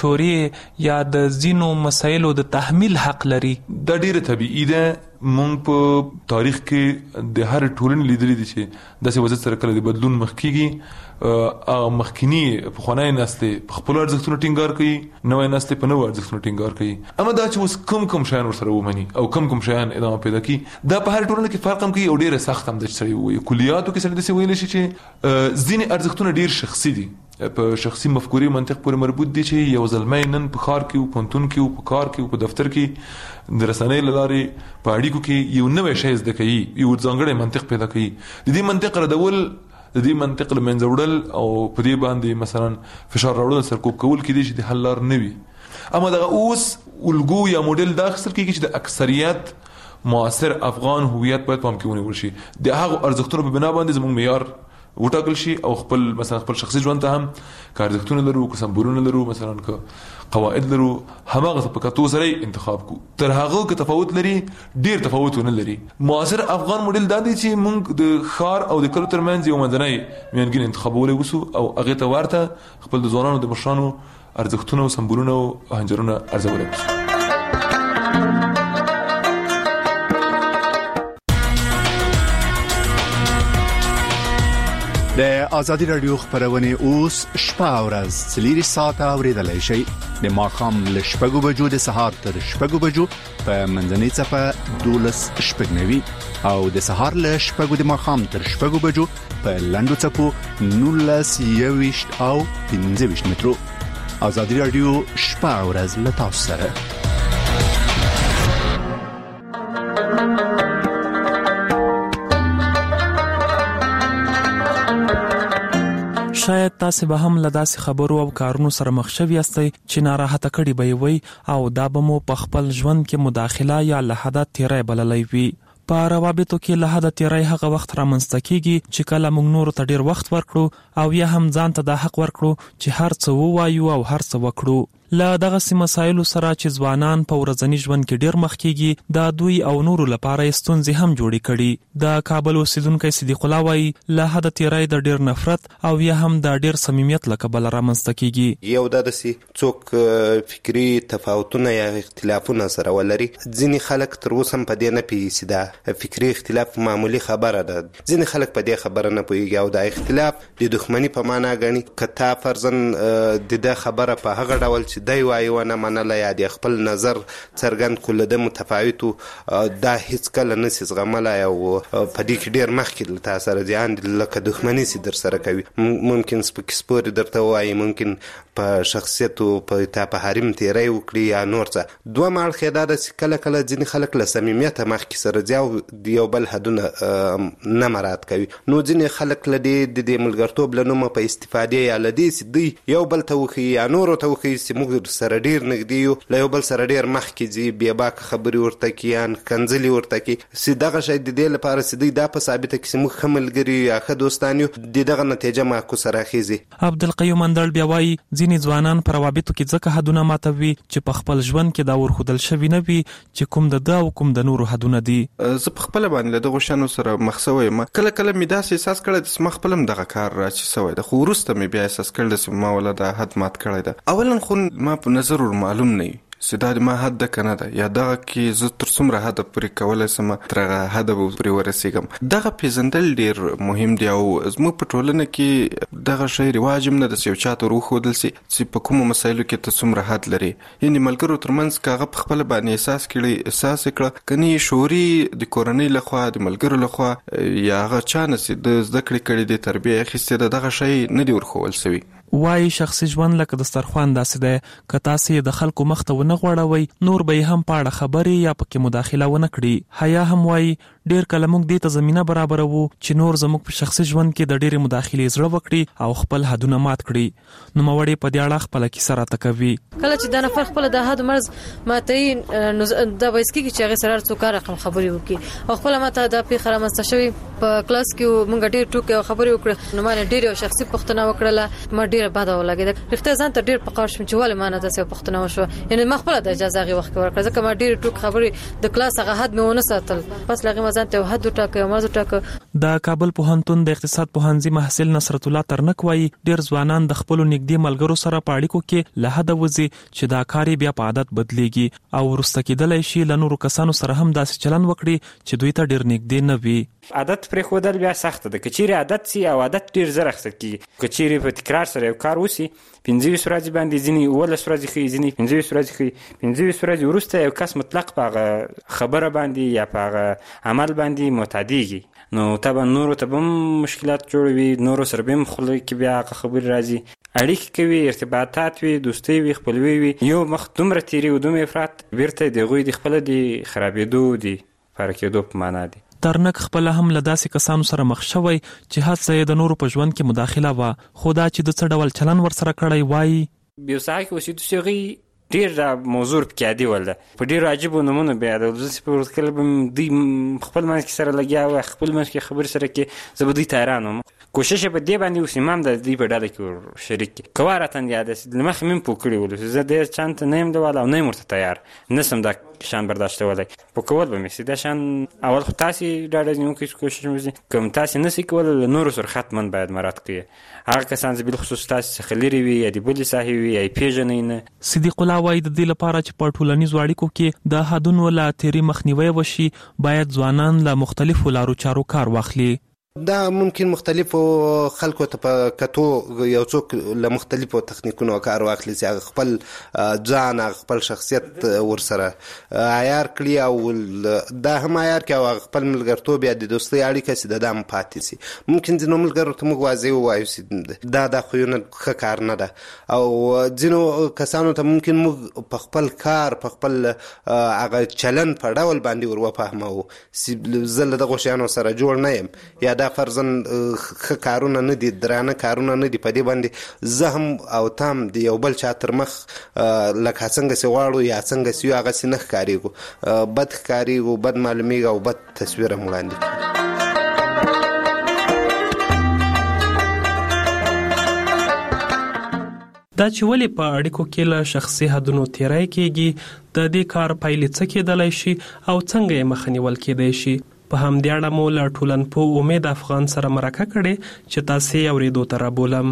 Speaker 14: مشورې یا د ځینو مسایلو د تحمیل حق لري؟
Speaker 20: دا ډیره طبیعي ده. مونږ په تاریخ کې د هر ټولنې لیدلي دي چې داسې وضعیت سره کله د بدلون مخ کېږي. هغه مخکینی پخوانی نسل په خپلو ارزښتونو ټینګار کوي، نوی نسل په نوو ارزښتونو ټینګار کوي. اما دا چې اوس کوم کوم شیان ورسره ومني او کوم کوم شیان ادامه پیدا کړي، دا په هر ټولنه کې فرق هم کوي او ډېره سخت هم ده چې سړی ووایي. کلیاتو کې سړی داسې ویلی شي چې ځینې ارزښتونه ډېر شخصي دي، په شخصي مفکورې منطق پورې مربوط دي چې یو زلمی نن په ښار کې و، پوهنتون کې و، په کار کې و، په دفتر کې د رسنۍ له لارې په اړیکو کې یو نوی شی زده کوي، یو ځانګړی منطق پیدا کوي. د دې منطق ردول، د دې منطق له منځه وړل او په دې باندې مثلا فشار راوړل، سرکوب کول کېدای شي د حل لار نه وي. اما دغه اوس الګو یا موډل دا اخیستل کېږي چې د اکثریت معاصر افغان هویت باید پام کې ونیول شي. د هغو ارزښتونو په بنا باندې زموږ معیار وټاکل شي او خپل مثلا خپل شخصي ژوند ته هم که ارزښتونه لرو، که سمبولونه لرو، مثلا که قواعد لرو، هماغه په کتو سره انتخاب کو. تر هغه که تفاوت لري، ډیر تفاوت نه لري. معاصر افغان موډل دا دی چې موږ د ښار او د کلو ترمنځ یو منځنی میانګین انتخابولی وسو او هغې ته ورته خپل د ځوانانو د مشرانو ارزښتونه او سمبولونه او هنجرونه ارزولی وسو.
Speaker 11: د ازادي رادیو خبرونه اوس شپه او ورځ څلور ساعته اوریدلای شئ.
Speaker 21: د ماښام له شپږو بجو د سهار تر شپږو بجو په منځنۍ څپه دولس شپږ نوي او د سهار له شپږو د ماښام تر شپږو بجو په لنډو څپو نولس یويشت او پنځه ویشت مترو. آزادي رادیو شپه او ورځ له تاسو سره.
Speaker 14: شاید تاسو به هم له داسې خبرو او کارونو سره مخ شوي یاستئ چې ناراحته کړي به وي او دا به مو په خپل ژوند کې مداخله یا له حده تیری بللی وي. په روابطو کې له حده تیری هغه وخت رامنځته کیږي چې کله موږ نورو ته ډیر وخت ورکړو او یا هم ځان ته دا حق ورکړو چې هر څه ووایو او هر څه وکړو. له دغه مسایلو سره چې ځوانان په ورځني ژوند کې ډیر مخ کیږي دا دوی او نورو لپاره ستونزې هم جوړې کړي. د کابل اوسیدونکو صدیق الله وایي له حد تیری د ډیر نفرت او یا هم د ډیر صمیمیت له کبله رامنځته کیږي.
Speaker 22: یو د داسې څوک فکری تفاوتونه یا اختلافونه سره ولري. ځینې خلک تر اوسه هم په دې نه پوهیږي دا فکری اختلاف معمولی خبره ده. ځینې خلک په دې خبره نه پوهیږي او دا اختلاف د دښمنۍ په معنا ګڼي. کته فرضاً د دې خبره په هغه ډول دی وایي ونه منله یا د خپل نظر څرګند کړو د متفاوتو دا هیڅ کله نشي زغملای او په دې کې ډیر مخکې له تاسو سره ځان لکه دښمنۍ سي در سره کوي. ممکن سپک سپور درته وایي ممکن په شخصیت او په تا په حریم تیری وکړي یا نور څه. دوه مالخه دا د کله کله ځینې خلک له صمیمیت مخکې سره ځاو د یو بل حدونه نه مراد کوي. نو ځینې خلک له دې د ملګرتوب له نومه په استفاده یا لدی سي دی یو بل ته وخی یا نور ته وخی چې موږ سره ډیر نږدې یو له یو بل سره ډیر مخکې ځي بیا باک خبري ورته کیان کنځلي ورته کی سي دغه شی د دې لپاره سي دا په ثابته کې موږ خملګری یا ښه دوستان یو دغه نتیجه ما کو سره خيزي.
Speaker 14: عبدالقیوم اندړ بیا وایي ځینې ځوانان پر روابطو کې ځکه حدونه ماتوي چې په خپل ژوند کې دا ورخدل شوی نه وي چې کوم د دا او کوم د نورو حدونه دي.
Speaker 18: زه په خپل باندې دغه شانو سره مخسوي ما کله کله می داسې احساس کړی چې ما خپلم دغه کار را چې سوی د خو ورسته می بیا احساس کړل چې ما ولدا حد مات کړی ده. اولا خو ما په نظر معلوم نه سیدا ما حد د کنه ده یا دغه کې زه تر څومره حد پرې کولای سم ترغه حد به پرې ورسېږم. دغه پیژندل ډیر مهم دی او زموږ په ټولنه کې دغه شی رواج هم نه د یو چاته روح ودل سي چې په کومو مسایلو کې ته څومره حد لري. یعنی ملګرو ترمنځ کاغه په خپل باندې احساس کړي احساس کړه کني شوري د کورنۍ لخوا د ملګرو لخوا یا هغه چانه سي د زده کړې کړي د تربیه اخیسته دغه شی نه دی ورخول سوی.
Speaker 14: وای شخصي ژوند لکه دسترخوان داسې ده که تاسو د خلکو مخ ته ونه غوړوي نور به هم پاړه خبرې یا پکې مداخله ونه کړي. حیا هم وای ډیر کله موږ دې ته زمينه برابرو چې نور زموږ په شخصي ژوند کې د ډېرې مداخلې زړه وکړي او خپل حدونه مات کړي. نو موړې په دې اړه خپل کیسه راته کوي.
Speaker 23: کله چې د نفر خپل د حد مرز ماتي د وایسکی کې چې هغه سره څو کار رقم خبري وکړي او خپل ماته د پیخره مستشوي په کلاس کې موږ ډېر ټوکې خبري وکړه. نو ما ډېر شخصي پښتنه وکړه ما ډېر بد ولګید. رښتیا ځان ته ډېر پقار شم چې ولې ما نه داسې پښتنه وشو. یعنی ما خپل د اجازه غي وخت ورکړه ځکه ما ډېر ټوک خبري د کلاس هغه حد مې ونه ساتل. پس لغه ما ځان ته حد ټاکه ما ټاکه.
Speaker 14: د کابل پوهنتون د اقتصاد پوهنځي محصل نصرت الله ترنک وایي ډېر ځوانان د خپل نږدې ملګرو سره په اړیکو کې له حد وځي چې دا کاری بیا په عادت بدليږي او ورسته کېدلای شي له نورو کسانو سره هم داسې چلن وکړي چې دوی ته ډېر نږدې نه وي.
Speaker 24: عادت پرې خودل بیا سخت ده. کچيري عادت سي او عادت ډیر زر اخته کی کچيري په تکرار سره یو کار وسی پنځه ورځې باندې ځینی ولس ورځې خي ځینی پنځه ورځې خي پنځه ورځې ورسته یو کس مطلق په خبره باندې یا په عمل باندې معتاديږي. نو طبعا نورو ته هم مشکلات جوړوي. نورو سره به مخلوق کې بیا خبر راځي اړیکې کوي ارتباطات وي دوستي وي خپلوي وي یو مخ دومره تیری و دومره افراط بیرته د غوي د خپل د خرابېدو دي فرقېدو په معنا دي.
Speaker 14: ترنک خپل هم له داسې کسانو سره مخ شوی چې هڅه د نورو په ژوند کې مداخله وا خدا چې د څه ډول چلن ور سره کړی وای.
Speaker 24: بیوساک اوسېدو سیغي ډیر د موضوع په کې دی ولده په ډیر عجیب نمونه بیا د ځس په ورکل بم دی خپل منځ کې سره لګیا و خپل منځ کې خبر سره کې زبدي تایرانو کوشش په دې باندې وسیمام د دې په ډله کې شریک کوارتن یاد لمخ من پوکړي ول زه د چانت نیم دی ولا نه مرته تیار نسم د شان برداشت ولای په کول به مې سیده شان اول خو تاسو ډاډه نیو کې کوشش وکړئ کوم تاسو نسی کول نور سره ختمن باید مراد کړئ هغه کسان چې بل خصوص تاسو خلری وي یا د بل صاحب وي ای پیژنین.
Speaker 14: صدیق الله وای د دې لپاره چې په ټولنیزو اړیکو کې د حدونو لا تیری مخنیوي وشي باید ځوانان له مختلفو لارو چارو کار واخلي.
Speaker 22: دا ممکن مختلفو خلکو ته په کتو یو څوک له مختلفو تخنیکونو کار واخلي چې خپل ځان خپل شخصیت ورسره عیار کړي او دا هم عیار کړي او خپل ملګرتوب یا د دوستۍ اړیکه چې د دام پاتې سي. ممکن ځینو ملګرو ته موږ واضح ووایو چې دا د خویونه ښه کار نه ده او ځینو کسانو ته ممکن موږ په خپل کار په خپل هغه چلن په ډول باندې ور وفهمو چې زه له دغو شیانو سره جوړ نه یم یا دا فرضاً ښه کارونه نه دي، درانه کارونه نه دي، په دې باندې زه هم او تام د یو بل چا تر مخ لکه څنګه چې غواړو یا څنګه چې یو هغسې نه ښکارېږو، بد ښکارېږو، بد معلومېږو او بد تصویر هم وړاندې کوو.
Speaker 14: دا چې ولې په اړیکو کې له شخصي حدونو تیری کېږي، د دې کار پایلې څه کېدلی شي او څنګه یې مخه نیول کېدی شي. په همدې اړه مو له ټولنپوه امید افغان سره مرکه کړې چې تاسې یې اورېدو ته رابولم.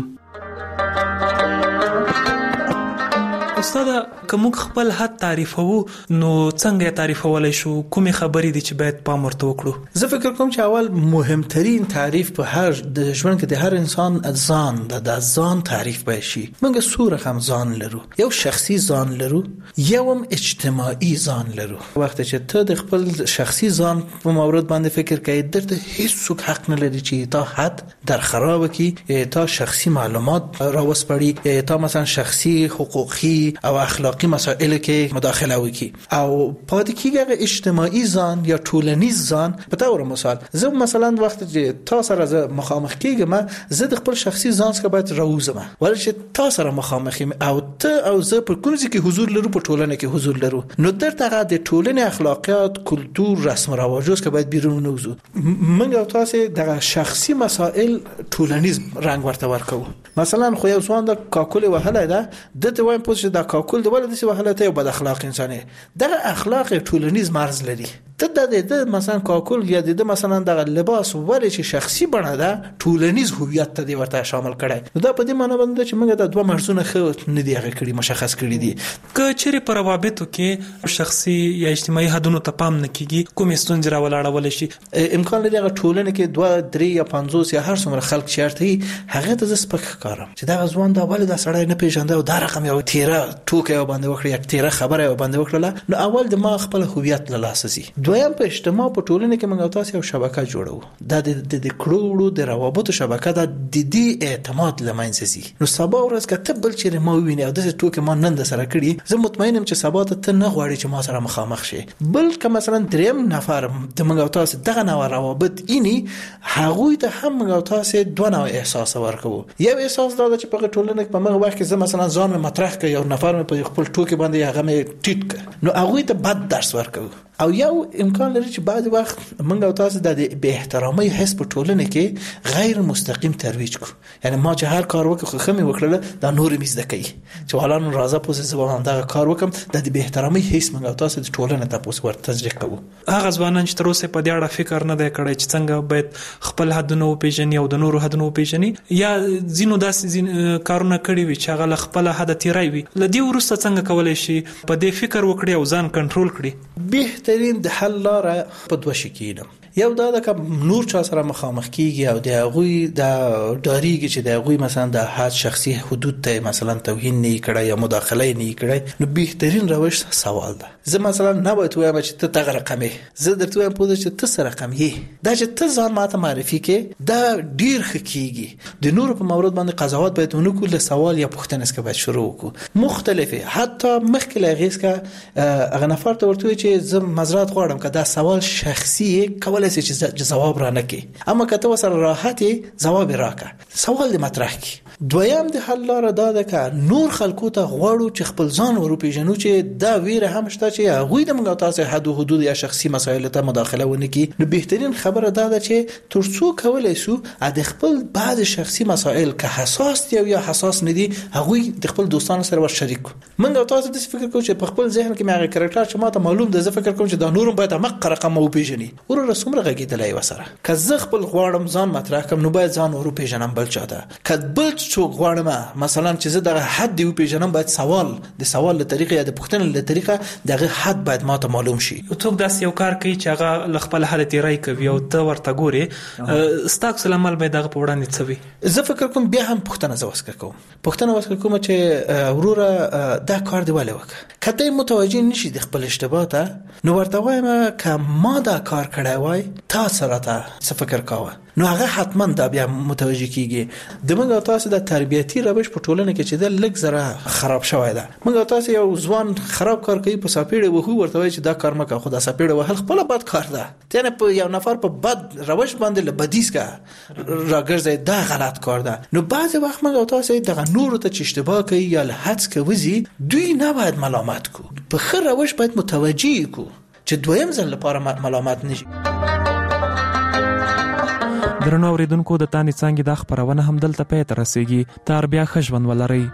Speaker 14: استاد، که موږ خپل حد تعریفو نو څنګه یې تعریفولی شو؟ کومې خبرې دي چې باید پام ورته وکړو؟
Speaker 3: زه فکر کوم چې اول مهمترین تعریف په هر د ژوند کې د هر انسان ځان د د ځان تعریف باید شي. موږ څو رقم ځان لرو، یو شخصي ځان لرو، یو هم اجتماعي ځان لرو. وخت چې ته د خپل شخصي ځان په مورد باندې فکر کوي، درته هیڅوک حق نه لري چې تا حد در خراب کړي، تا شخصي معلومات راوسپړي، تا مثلا شخصي حقوقي او اخلاقی مسائل کې مداخله وکړي. او پاتې کېږي هغه اجتماعي ځان یا ټولنیز ځان. په تور مثال زه مثلا وخت چې تا سره زه مخامخ کېږم، زه د خپل شخصي ځان څخه باید راوځم، ولې چې تا سره مخامخ یم او ته او زه په کوم ځای کې حضور لرو، په ټولنه کې حضور لرو، نو درته هغه د ټولنې اخلاقیات، کلتور، رسم رواجو څخه باید بیرون نوځو. موږ او تاسو دغه شخصي مسائل ټولنیز رنګ ورته ورکو. مثلا خو یو ځوان د کاکل وهله ده، دته وایم پوه چې د کاکل د ولې داسې وهله ته یو بد اخلاق انسان دی. دغه اخلاق ټولنیز مرز لري. ته د د مثلا کاکل یا د مثلا دغه لباس ولې چې شخصي بڼه ده، ټولنیز هویت ته دی ورته شامل کړي. نو دا په دې معنی باندې چې موږ د دوه مرزونه خو نه دی هغه کړي، مشخص کړي دي.
Speaker 14: که چیرې په روابطو کې شخصي یا اجتماعي حدونو ته پام نه کیږي، کومې ستونزې راولاړولی شي؟
Speaker 3: امکان لري هغه ټولنه کې دوه درې یا پنځوس یا هر څومره خلک چیرته هغه ته زه سپک ښکارم چې دغه ځوان دا ولې دا سړی نه پیژنده او دا رقم یو تیره ټوکه باندې وکړي یا تیره خبره باندې وکړه. نو اول د ما خپل هویت له لاسه سي. دویم په اجتماع په ټولنه کې موږ تاسو یو شبکه جوړو، دا د د کړوړو د روابطو شبکه ده، د دې اعتماد لمنځه سي. نو سبا ورځ که ته بل چیرې ما ویني او د ټوکه ما نن د سره کړي، زه مطمئنم چې سبا ته نه غواړي چې ما سره مخامخ شي. بل که مثلا دریم نفر د موږ تاسو دغه نوع روابط اینی هغوی ته هم موږ تاسو دوه نوع احساس ورکو. یو احساس دا چې په ټولنه کې په موږ وخت کې زه مثلا ځان مطرح کوي، یو نفر په خپل ټوکه باندې هغه مې ټیټ ک، نو هغه ته بد درس ورکو. او یو امکان لري چې بعض وخت موږ او تاسو د بے احترامۍ حس په ټولنه کې غیر مستقیم ترویج کو. یعنی ما چې هر کار وکړم خو مې وکړل دا نور مې زده کوي چې ولانو راځه پوسې زه هم دا کار وکم، د بے احترامۍ حس موږ او تاسو د ټولنه ته پوسې ورته تشریح کوو.
Speaker 14: هغه ځوانان چې تر اوسه په دې اړه فکر نه دی کړی چې څنګه باید خپل حدونه وپیژني او د نورو حدونه وپیژني، یا ځینو داسې کارونه کړي وي چې هغه خپل حد تیری وي، لدی ورسته څنګه کولای شي په دې فکر وکړي او ځان کنټرول کړي؟
Speaker 3: بهترین د حل لاره په دوه شي کې یو دا د نور چا سره مخامخ کیږي او د هغوی د ډاریږي چې د هغوی مثلا د حد شخصي حدود ته مثلا توهین نه کړي یا مداخله نه کړي، نو بهترین روش سوال ده. زه مثلا نه باید وایم چې ته تغه رقم یې، زه درته وایم پوه چې ته سره رقم یې، دا چې ته ځان ماته معرفي کې دا ډیر ښه کیږي. د نور په مورد باندې قضاوت باید ونه کول، سوال یا پوښتنه څخه باید شروع وکړو مختلفه، حتی مخکې له هغې څخه هغه نفر ته ورته چې زه معذرت غواړم که دا سوال شخصي کول چې جواب را نکې، اما که ته وسره راحتې جواب راکړه، سوال دې مطرح کړي. دویم د حل لاره دا ده که نور خلکو ته غواړو چې خپل ځان وروپیژنو چې دا ویره هم شته چې هغوی د موږ تاسو حد او حدود یا شخصي مسایلو ته مداخله ونه کړي. نو بهترین خبره دا ده چې ترڅو کولای شو د خپل بعض شخصي مسایل که حساس دي یا حساس نه دي هغوی د خپل دوستانو سره ورشریک کړو. موږ تاسو د فکر کوو چې په خپل ذهن کې مې هغه کریکټر چې ماته معلوم ده، زه فکر کوم چې دا نورم باید مقره رقم وپیژني، ورته نشم رغږیدلای وسره که زه خپل غواړم ځان مطرح کوم نو باید ځان ورو پیژنم بل چاته که بل څوک غواړم مثلا چې زه دغه حد دی پیژنم باید سوال د سوال له طریقې یا د پوښتنې له طریقې دغه حد باید ماته معلوم شي.
Speaker 14: څوک داس یو کار کوي چې هغه ل خپل حالت رای کوي او ته ورته ګوري ستاک سلام عمل به دغه په وړاندې څوي.
Speaker 3: زه فکر کوم بیا هم پوښتنه زه وسکه کوم پوښتنه وسکه کوم چې وروره دا کار دی ولې وکړه کته متوجه نشي د خپل اشتباه ته نو ورته وایم که ما دا کار کړی وای تا سره ته څه فکر کاوه نو هغه حتما دا بیا متوجه کیږي. د موږ تاسو د تربیتی روش په ټولنه کې چې د لږ زره خراب شوی ده موږ تاسو یو ځوان خراب کار کوي په ساپېړه وهو ورته وای چې دا کار مکه خو دا ساپېړه وهل خپل بد کار ده یعنی په یو نفر په بد روش باندې لبدیس کا راګرځي دا غلط کار ده. نو بعضی وخت موږ تاسو دغه نور ته چې اشتباه کوي یا لحظ کوي دوی نه باید ملامت کو په خیر روش باید متوجه کو چې دویم ځل لپاره ملامت نشي.
Speaker 14: درنو اوریدونکو د تانی څنګه د خبرونه هم دلته پې تر رسیدي تر بیا خښون ولري.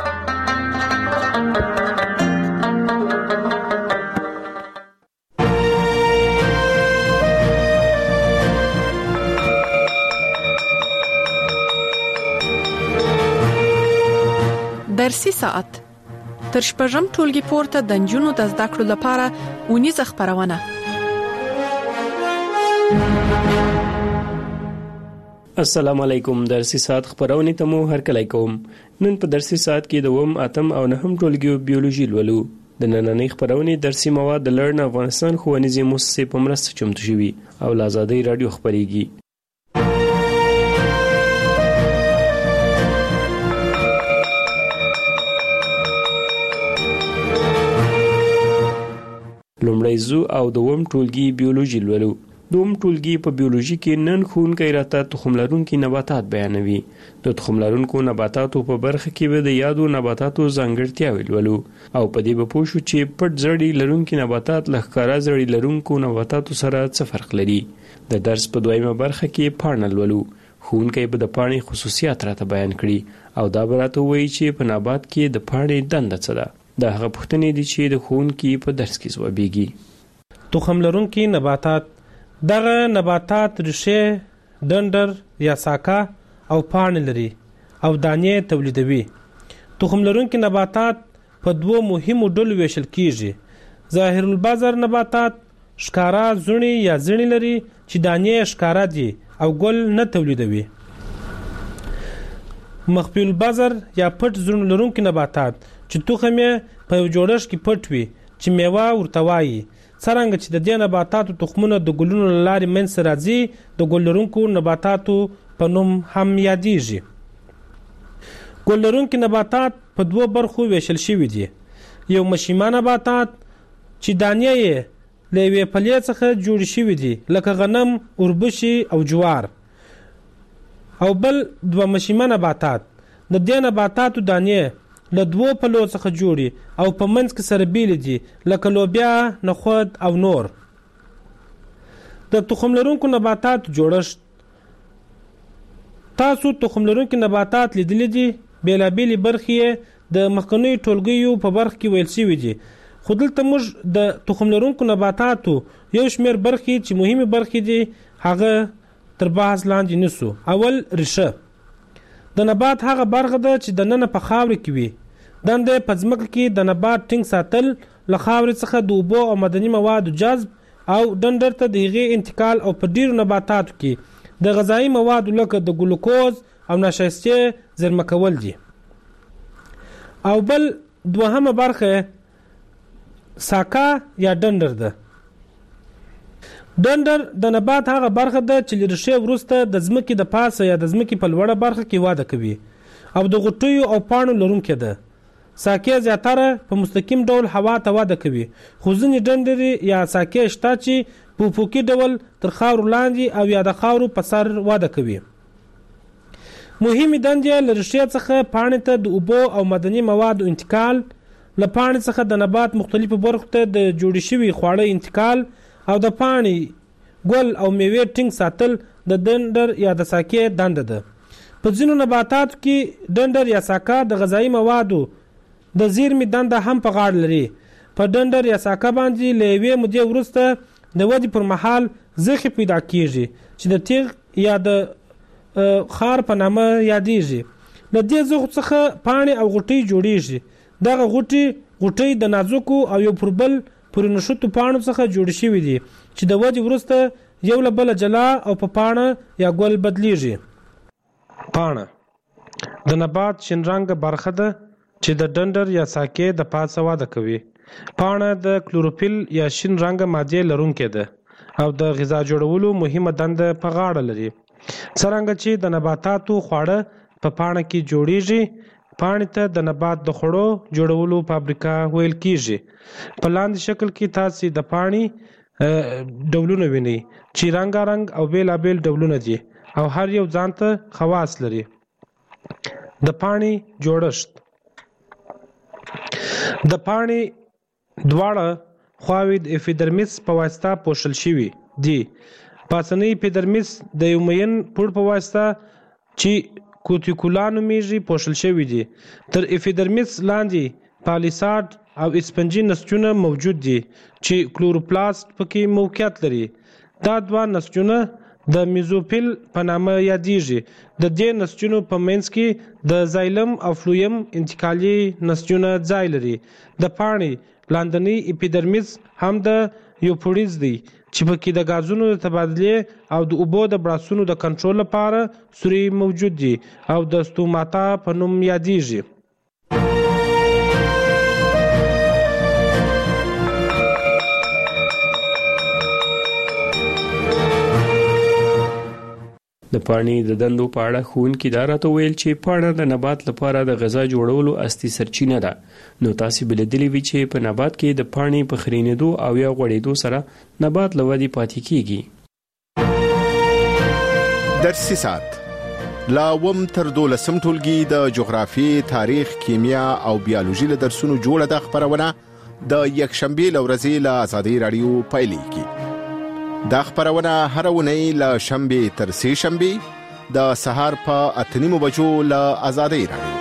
Speaker 4: درسي ساعت تر شپږم ټولګي پورته د نجونو د زده کړو لپاره ونیزه خبرونه.
Speaker 5: السلام علیکم. درسي ساعت خبرونه ته مو هرکلی کوم. نن په درسي ساعت کې د وم اتم او نهم ټولګیو بیولوژي لولو. د نننۍ خبرونه درسي مواد د لرن افغانستان ښوونیزې مؤسسې په مرسته چمتو شوي او له آزادۍ رادیو خبريږي. لومړی زو او دوم ټولګي بیولوژي لولو. دوم ټولګي په بیولوژي کې نن ښوونکی راته تخم لرونکي نباتات بیانوي. د تخم لرونکو نباتاتو په برخه کې به د یادو نباتاتو ځانګړتیاوې لولو او په دې به پوه شو چې پټ زړي لرونکي نباتات له ښکاره زړي لرونکو نباتاتو سره څه فرق لري. د درس په دویمه برخه کې پاڼه لولو. ښوونکی به د پاڼې خصوصیات راته بیان کړي او دا به راته ووایي چې په نبات کې د پاڼې دنده څه ده. دا هغه پوښتنې دي چې د ښوونکي په درس کې ځوابیږي.
Speaker 6: تخم لرونکي نباتات دغه نباتات ریښې ډنډر یا ساکه او پاڼې لري او دانې تولیدوي. تخم لرونکي نباتات په دوو مهمو ډلو ویشل کیږي. ظاهر البذر نباتات ښکارا زړي یا زړي لري چې دانې ښکارا دي او ګل نه تولیدوي. مخفي البذر یا پټ زړي لرونکي نباتات چې تخم یې په یو جوړښت کې پټ وي چې میوه ورته وایي. څرنګه چې د دې نباتاتو تخمونه د ګلونو له لارې منځته راځي د ګل لرونکو نباتاتو په نوم هم یادیږي. ګل لرونکي نباتات په دوو برخو ویشل شوي دي. یو مشیمه نباتات چې دانې یې له یوې پلې څخه جوړې شوي دي لکه غنم، اوربشې او جوار. او بل دوه مشیمه نباتات د دې نباتاتو دانې له دوو پلو څخه جوړي او په منځ کې سره بیل دي لکه لوبیا، نخود او نور. د تخم لرونکو نباتات جوړښت. تاسو تخم لرونکي نباتات لیدلي دي. بیلابېلې برخې د مخکنیو ټولګیو په برخه کې ویل شوي دي خو دلته موږ د تخم لرونکو نباتاتو یو شمېر برخې چې مهمې برخې دي هغه تر بحث لاندې نیسو. اول ریښه. د نبات هغه برخه ده چې دننه په خاورې کې وي. دنده په ځمکه کې د نبات ټینګ ساتل، له خاورې څخه د اوبو او معدني موادو جذب او ډنډر ته د هغې انتقال او په ډیرو نباتاتو کې د غذایي موادو لکه د ګلوکوز او نشایستې زیرمه کول دي. او بل دوهمه برخه ساکه یا ډنډر ده. ډنډر د نبات هغه برخه ده چې له ریښې وروسته د ځمکې د پاسه یا د ځمکې په لوړه برخه کې وده کوي او د غوټیو او پاڼو لرونکې ده. ساکه زیاتره په مستقیم ډول هوا ته وده کوي خو ځینې ډنډرې یا ساکه شته چې په افقي ډول تر خاورو لاندې او یا د خاورو په سر وده کوي. مهمې دندې له ریښې څخه پاڼې ته د اوبو او معدني موادو انتقال، له پاڼې څخه د نبات مختلفو برخو ته د جوړې شوي خواړه انتقال او د پاڼې ګل او میوې ټینګ ساتل د ډنډر یا د ساکه دنده ده. په ځینو نباتاتو کې ډنډر یا ساکه د غذایي موادو د زیرمې دنده هم په غاړه لري. په ډنډر یا ساکه باندې له یوې مودې وروسته د ودې پر مهال زخې پیدا کیږي چې د تیغ یا د خار په نامه یادېږي. د دې زخو څخه پاڼې او غوټۍ جوړیږي. دغه غوټۍ غوټۍ د نازکو او یو پر بل پورې نښتو پاڼو څخه جوړ شوي دي چې د ودې وروسته یو له بله جلا او په پاڼه یا ګل بدلیږي. پاڼه د نبات شین رنګه برخه ده چې د ډنډر یا ساکې د پاسه وده کوي. پاڼه د کلوروفیل یا شین رنګه مادې لرونکې ده او د غذا جوړولو مهمه دنده په غاړه لري. څرنګه چې د نباتاتو خواړه په پاڼه کې جوړیږي، پاڼې ته د نبات د خوړو جوړولو فابریکه ویل کیږي. په لاندې شکل کې تاسو د پاڼې ډولونه وینئ چې رنګارنګ او بیلابیل ډولونه دي او هر یو ځانته خواص لري. د پاڼې جوړښت. د پاڼې دواړه خواوې د اپیډرمیس په واسطه پوښل شوي دي. پاسنی اپیډرمیس د یو مین پوړ په واسطه چې کوتیکولا نومیږي پوښل شوي دي. تر اپیډرمیس لاندې پالیساډ او اسپنجي نسجونه موجود دي چې کلوروپلاست پکې موقعیت لري. دا دوه نسجونه د میزوفیل په نامه یادېږي. د دې نسجونو په منځ کې د زایلم او فلویم انتقالي نسجونه ځای لري. د پاڼې لاندنی اپیډرمیس هم د یوپوډیز دی چې پکې د غازونو د تبادلې او د اوبو د براسونو د کنټرول لپاره سوري موجود دي او د ستوماتا په نوم یادېږي.
Speaker 5: د پاڼې د دندو په اړه ښوونکي دا راته ویل چې پاڼه د نبات لپاره د غذا جوړولو اصلي سرچینه ده. نو تاسو بلیدلی وی چې په نبات کې د پاڼې په خرینېدو او یا غوړېدو سره نبات له ودې پاتې کیږي.
Speaker 21: درسي ساعت لا وم تر دولسم ټولګي د جغرافي، تاریخ، کیمیا او بیولوژي له درسونو جوړه د خبرونه د یکشنبه لورځي له آزادۍ رادیو پایلیږي. دا خبرونه هر ونی له شنبه تر سه شنبه د سهار په اته نیمو بجو له آزادۍ رادیو.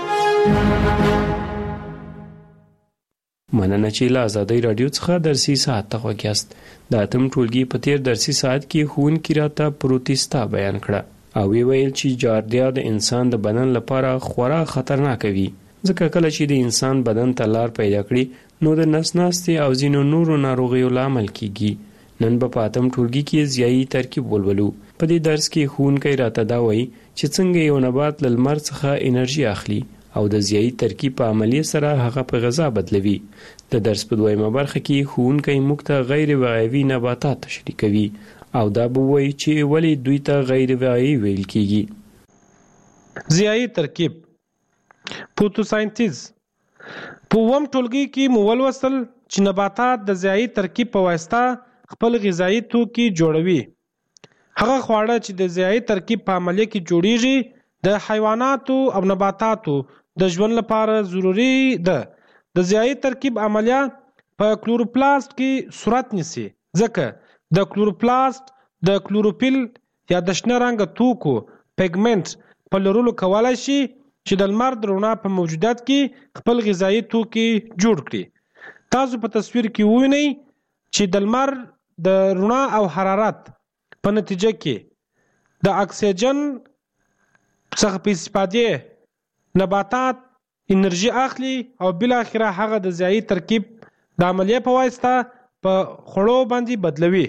Speaker 5: مننه چې له آزادۍ رادیو څخه درسي ساعت ته وګیاست. د اتم ټولګي په تیر درسي ساعت کې ښوونکي راته پروتیستا بیان کړه او وی ویل چې جاردیا د انسان د بدن لپاره خورا خطرناک وي ځکه کله چې د انسان بدن ته لار پیدا کړي نو د نس ناستې او ځینو نورو ناروغیو لامل کیږي. نن په اتم ټولګي کې ضیايي ترکیب ولولو. په دې درس کې ښوونکی راته دا وایي چې څنګه یو نبات له لمر څخه انرژي اخلي او د ضیايي ترکیب په عملیه سره هغه په غذا بدلوي. د درس په دویمه برخه کې ښوونکی موږ ته غیر واقعي نباتات تشریح کوي او دا به وایي چې ولې دوی ته غیر واقعي ویل کیږي.
Speaker 6: ضیايي ترکیب فوتوساینتیز. په وم ټولګي کې مو ولوستل چې نباتات د ضیايي ترکیب په واسطه خپل غذایی توکي جوړوي. هغه خواړه چې د ضیايي ترکیب په عملیه کې جوړیږي د حیواناتو او نباتاتو د ژوند لپاره ضروری ده. د ضیايي ترکیب عملیه په کلوروپلاست کې صورت نیسي ځکه د کلوروپلاست د کلوروفیل یا د شنه رنګ توکو پیګمنټ په لرلو کولای شي چې د لمر د رڼا په موجودیت کې خپل غذایی توکي جوړ کړي. تاسو په تصویر کې ووینئ چې د لمر د رڼا او حرارت په نتیجه کې د اکسیجن څخه په استفادې نباتات انرژي اخلي او بل اخره هغه د ضیايي ترکیب د عملیه په واسطه په خوړو باندې بدلوي.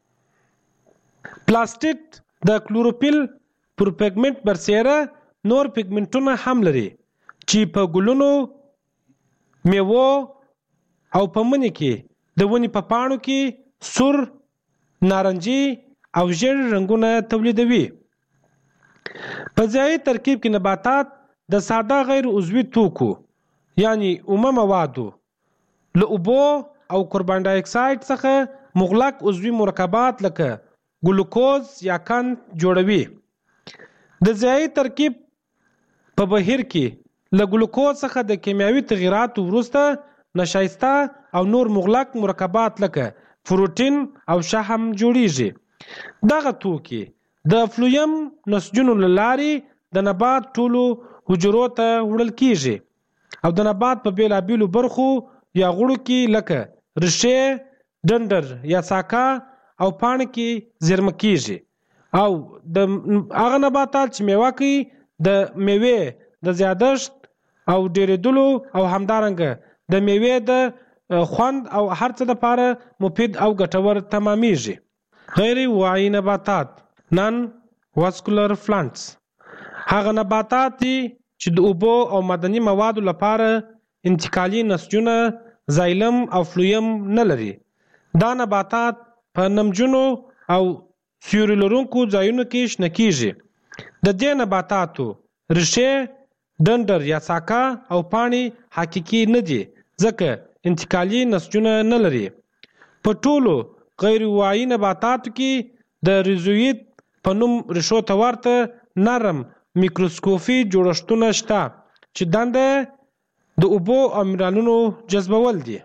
Speaker 6: پلاستیک د کلوروفیل پر پیګمنټ برسېره نور پیګمنټونه هم لري چې په ګلونو، میوو او په مني کې د ونې په پاڼو کې سور، نارنجي او ژیړ رنګونه تولیدوي. په ضیايي ترکیب کې نباتات د ساده غیر عضوي توکو یعنی اومه موادو له اوبو او کاربن ډای اکساید څخه مغلق عضوي مرکبات لکه ګلوکوز یا قند جوړوي. د ضیايي ترکیب په بهیر کې له ګلوکوز څخه د کیمیاوي تغیراتو وروسته نشایسته او نور مغلق مرکبات لکه پروتین او شحم جوړیږي. دغه توکي د فلویم نسجونو له لارې د نبات ټولو حجرو ته وړل کیږي او د نبات په بیلابیلو برخو یا غړو کې لکه ریښې، ډنډر یا ساکه او پاڼې کې زیرمه کیږي او د هغه نباتات چې میوه کوي د میوې د زیادښت او ډېرېدلو او همدارنګه د میوې د خوند او هر څه لپاره مفید او ګټور تمامیږي. غیر واعي نباتات نان واسکولر پلانټس هغه نباتات دي چې د اوبو او معدني موادو لپاره انتقالي نسجونه زایلم او فلویم نه لري. دا نباتات په نمجنو او سیوري لرونکو ځایونو کې شنه کیږي. د دې نباتاتو ریښې، ډنډر یا ساکا او پاڼې حقیقي نه دي ځکه انتقالي نسجونه نه لري. په ټولو غیر واعي نباتاتو کې د ریزویت په نوم ریښو ته ورته نرم میکروسکوپي جوړښتونه شته چې دنده د اوبو او منرالونو جذبول دي.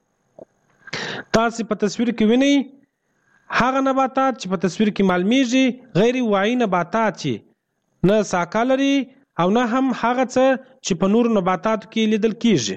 Speaker 6: تاسو په تصویر کې وینئ هغه نباتات چې په تصویر کې معلومیږي غیر واعي نباتات چې نه ساکا لري او نه هم هغه څه چې په نورو نباتاتو کې لیدل کیږي.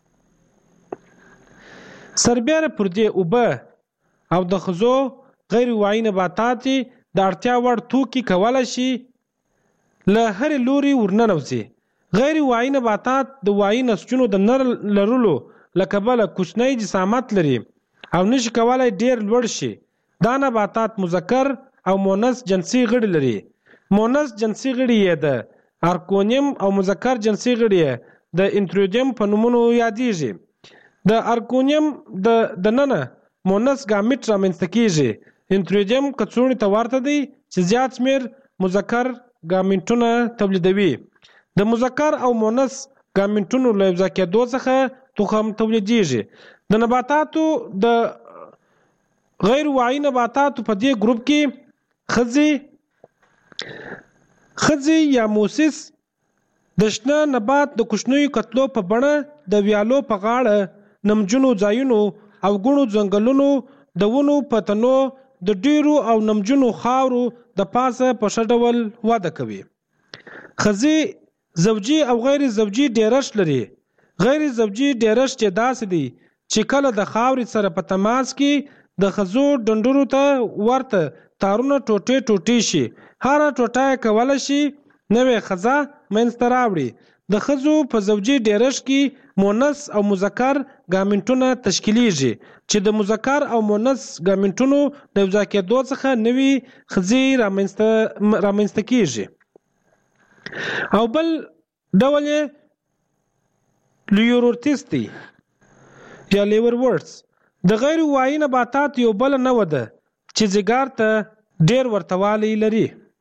Speaker 6: سربیره پر دې اوبه او د خزو غیر واعي نباتات د اړتیا وړ توکي کولای شي له هرې لوري ورننوځي. غیر واعي نباتات د واعي نسجونو د نه لرلو له کبله کوچنی جسامت لري او نشي کولای ډیر لوړ شي. دا نباتات مذکر او مؤنث جنسي غړي لري. مؤنث جنسي غړي یې د ارکونیم او مذکر جنسي غړي یې د انترویدیم په نومونو یادیږي. د ارکونیم د دننه مؤنث ګامیټ رامنځته کیږي. انترویدیم کڅوړې ته ورته دی چې زیات شمیر مذکر ګامیټونه تولیدوي. د مذکر او مؤنث ګامیټونو له یوځای کېدو څخه تخم تولیدیږي. د نباتاتو د غیر واعي نباتاتو په دې ګروپ کې خځې خځې یا موسس د شنه نبات د کوچنیو کتلو په بڼه د ویالو په غاړه نمجنو ځایونو او ګڼو ځنګلونو د ونو په تنو د ډیرو او نمجنو خاورو د پاسه په ښه ډول وده کوي. خځې زوجي او غیر زوجي ډیرښت لري. غیر زوجي ډیرښت یې داسې دی چې کله د خاورې سره په تماس کې د خزو ډنډرو ته ورته تارونه ټوټې ټوټې شي. هره ټوټه یې کولی شي نوې خزه منځته راوړي. د ښځو په زوجي ډیرښت کې مؤنث او مذکر ګامیټونه تشکیلیږي چې د مذکر او مؤنث ګامیټونو د یوځای کېدو څخه نوې خزې رامنځته رامنځته کیږي. او بل ډول یې لیورورتس دی یا لیورورټس. د غیر واعي نباتات یو بل نوع ده چې ځیګر ته ډیر ورتوالی لري.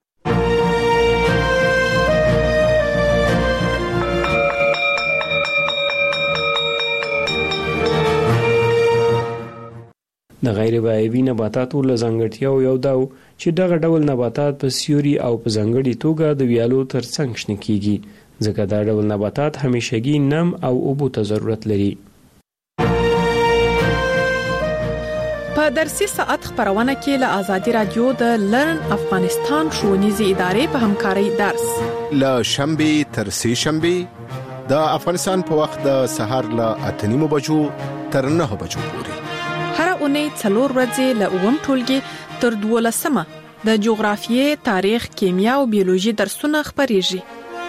Speaker 5: د غیر واعي نباتاتو له ځانګړتیاو یو دا چې دغه ډول نباتات په سیوري او په ځانګړي توګه د ویالو ترڅنګ شنه کیږي ځکه دا ډول نباتات همیشګي نم او اوبو ته ضرورت لري.
Speaker 4: په درسي ساعت خبرونه کې له آزادي رادیو د لرن افغانستان ښوونیزې ادارې په همکارۍ درس
Speaker 21: له شنبه تر سه شنبه د افغانستان په وخت د سهار له اته نیمو بجو تر نه بجو پورې.
Speaker 4: هر اونۍ څلور ورځې له اووم ټولګي تر دولسمه د جغرافیې، تاریخ، کیمیا او بیولوژي درسونه خبريږي.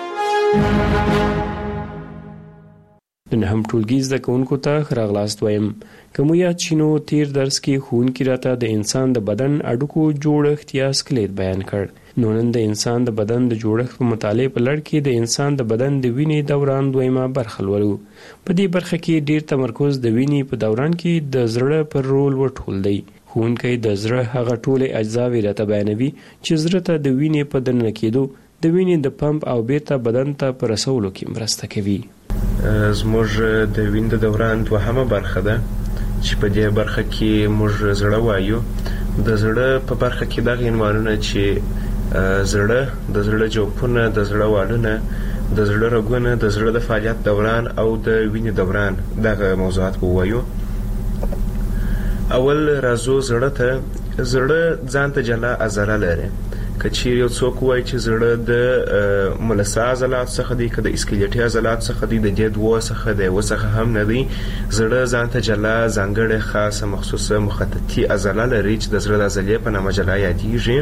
Speaker 5: د نهم ټولګي زده کوونکو ته راغلاست وایم. کوم یاد شینو تیر درس کې ښوونکي راته د انسان د بدن اډوکو جوړښت یا سکلیټ بیان کړ. نو نن د انسان د بدن د جوړښت په مطالعه په لړ کې د انسان د بدن د وینې دوران دویمه برخه لولو. په دې برخه کې ډیر تمرکز د وینې په دوران کې د زړه پر رول وټول دی. ښوونکی د زړه هغه ټولې اجزاوې راته بیانوي چې زړه ته د وینې په دننه کېدو د وینې د پمپ او بیرته بدن ته په رسولو کې مرسته کوي.
Speaker 1: زموږ د وینې د دوران دوهمه برخه ده چې په دې برخه کې موږ زړه وایو. د زړه په برخه کې دغه عنوانونه چې زړه، د زړه جوفونه، د زړه والونه، د زړه رګونه، د زړه د فعالیت دوران او د وینې دوران، دغه موضوعات به ووایو. اول راځو زړه ته. زړه ځان ته جلا عضله لري. که چیرې یو څوک وایي چې زړه د ملسا عضلات څخه دی که د اسکلیټي عضلات څخه دی د دې دوو څخه د یوه څخه هم نه دی. زړه ځان ته جلا ځانګړې خاصه مخصوصه مخططي عضله لري چې د زړه د عضلې په نامه جلا یادیږي.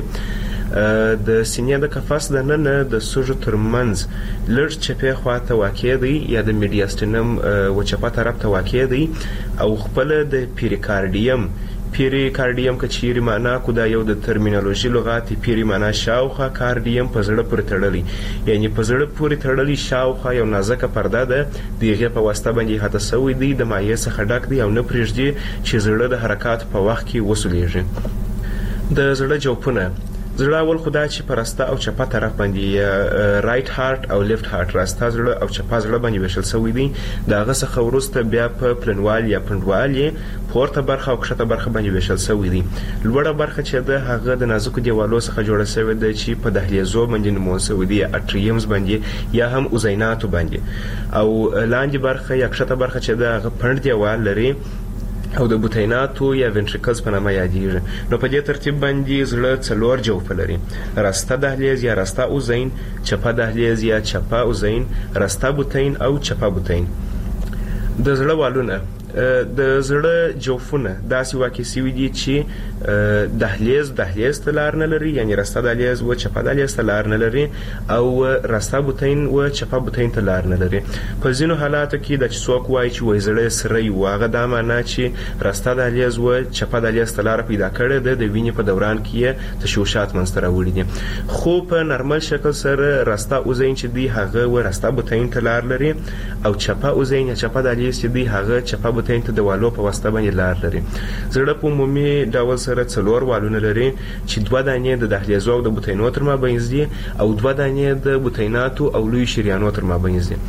Speaker 1: د سینې د قفس د ننه د سږو ترمنځ لږ چپې خواته واقع دی یا د میډیاستینم و چپه طرف ته واقع دی او خپله د پیریکارډیم پیریکارډیم که چیرې معنا کو دا یو د ترمینالوژي لغات پیری معنا شاوخوا، کارډیم په زړه پورې تړلی، یعنی په زړه پورې تړلی شاوخوا یو نازکه پرده ده د هغې په واسطه باندې احاطه سوی دی، د مایع څخه ډک دی او نه پرېږدي چې زړه د حرکات په وخت کې وسولیږي. د زړه جوفونه زړه اول خو دا چې په راسته او چپه طرف باندې رایټ هارت او لیفت هارت راسته زړه او چپه زړه باندې ویشل سوی دی. د هغه څخه وروسته بیا په پلنوال یا پنډوال یې پورته برخه او کښته برخه باندې ویشل سوی دی. لوړه برخه چې ده هغه د نازکو دیوالو څخه جوړه سوې ده چې په دهلیزو باندې نومول سوی دی، اټریمز باندې یا هم اوزیناتو باندې، او لاندې برخه یا کښته برخه چې ده هغه پنډ دیوال لري او د بوتیناتو یا وینټریکلز په نامه یادیږي. نو په دې ترتیب باندې زړه څلور جوفه لري: راسته دهلیز یا راسته اوزین، چپه دهلیز یا چپه اوزین، راسته بوتین او چپه بوتین. د زړه والونه د زړه جوفونه داسې واقع سوي دي چې دهلیز دهلیز ته لار نه لري، یعنی راسته دهلیز و چپه دهلیز ته لار نه لري او راسته بوتین و چپه بوتین ته لار نه لري. په ځینو حالاتو کې د چې څوک وایي چې وایي زړه سری و هغه دا معنا چې راسته دهلیز و چپه دهلیز ته لاره پیدا کړې ده، د وینې په دوران کې یې تشوشات منځته راوړي دي. خو په نارمل شکل سره راسته اوزین چې دی هغه و راسته بوتین ته لار لري او چپه اوزین یا چپه دهلیز چې دی هغه چپه بوتین ته د والو په واسطه باندې لار لري. زړه په عمومي ډول سره څلور والونه لري چې دوه دانې د دهلیزو او د بوتینو تر مابینځ دي او دوه دانې د بوتیناتو او لوی شریانو تر مابینځ دي.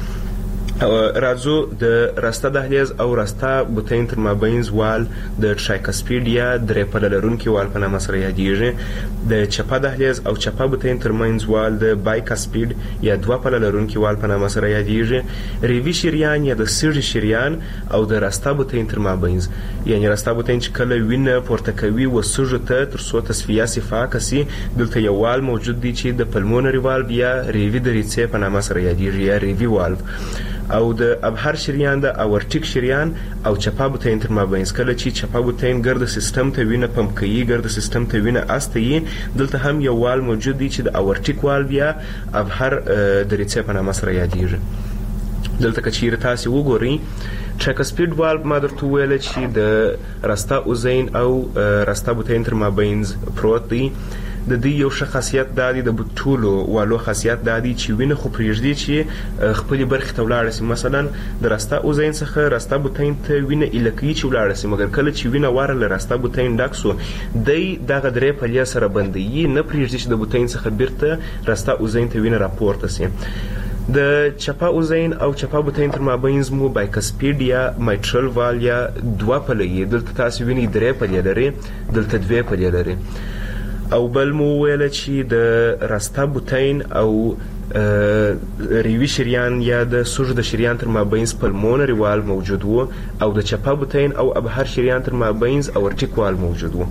Speaker 1: راځو د راسته دهلیز او راسته بوتین تر مابینځ وال د ټرایکسپیډ یا درې پله لرونکي وال په نامه سره یادیږي. د چپه دهلیز او چپه بوتین تر منځ وال د بایکسپیډ یا دوه پله لرونکي وال په نامه سره یادیږي. ریوي شریان یا د سږي شریان او د راسته بوتین تر مابینځ، یعنی راسته بوتین چې کله وینه پورته کوي و سږو ته تر څو تصفیه صفا کسي، دلته یو وال موجود دی چې د پلمونري والو یا ریوي دریڅې په نامه سره یادیږي یا ریوي والو. او د ابهر شریان د اورټیک شریان او چپه بوتین تر مابینځ، کله چې چپه بوتین ګرد سیستم ته وینه پمپ کوي، ګرد سیستم ته وینه استوي، دلته هم یو وال موجود دی چې د اورټیک وال یا ابهر دریڅې په نامه سره یادیږي. دلته که چیرې تاسې وګورئ ټرایکسپیډ والو ما درته وویله چې د راسته اوزین او راسته بوتین تر مابینځ پروت دی. د دې یو ښه خاصیت دا دی، د ټولو والو خاصیت دا دی چې وینه خو پرېږدي چې خپلې برخې ته ولاړه شي. مثلا د راسته اوزین څخه راسته بوتین ته وینه ایله کوي چې ولاړه شي، مګر کله چې وینه واره له راسته بوتین ډک سو دی دغه درې پلې سره بندوي، نه پرېږدي چې د بوتین څخه بیرته راسته اوزین ته وینه راپورته سي. د چپه اوزین او چپه بوتین تر مابینځ مو بایکسپیډ یا مایټرل وال یا دوه پلې، دلته تاسې وینئ درې پلې لري، دلته دوې پلې لري. او بل مو ویله چې د راسته بوتین او ریوي شریان یا د سږو د شریان تر مابینځ پلمونري وال موجود و او د چپه بوتین او ابهر شریان تر مابینځ اورټیک وال موجود و.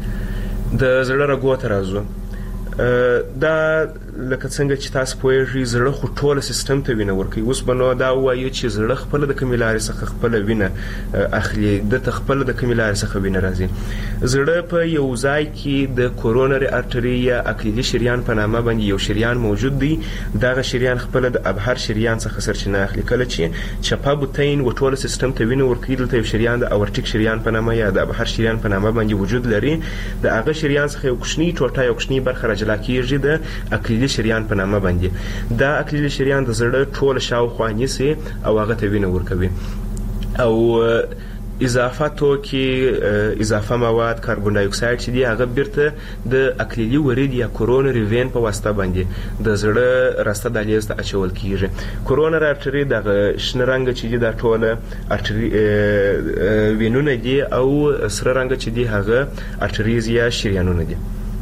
Speaker 1: د زړه رګو ته راځو. دا لکه څنګه چې تاسو پوهیږئ زړه خو ټوله سیستم ته وینه ورکوي. اوس به نو دا ووایو چې زړه خپله د کومې لارې څخه خپله وینه اخلي، دته خپله د کومې لارې څخه وینه راځي. زړه په یو ځای کې د کورونري ارټري یا اکلیلي شریان په نامه باندې یو شریان موجود دی. دغه شریان خپله د ابهر شریان څخه سرچینه اخلي. کله چې چپه بوتین و ټوله سیستم ته وینه ورکوي، دلته یو شریان د اورټیک شریان په نامه یا د ابهر شریان په نامه باندې وجود لري. د هغه شریان څخه یو کوچنی ټوټه یو کوچنی برخه راجلا کېږي د اکلیلي شریان په نامه باندې. دا اکلیلي شریان د زړه ټوله شاوخوا نیسي او هغه ته وینه ورکوي. او اضافه توکي اضافه مواد کاربن ډای اکساید چې دی هغه بیرته د اکلیلي ورید یا کورونري وین په واسطه باندې د زړه راسته دهلیز ته اچول کیږي. کورونري ارټري دغه شنه رنګ چې دی دا ټوله ارټري وینونه دي او سره رنګ چې دی هغه ارټریز یا شریانونه دي.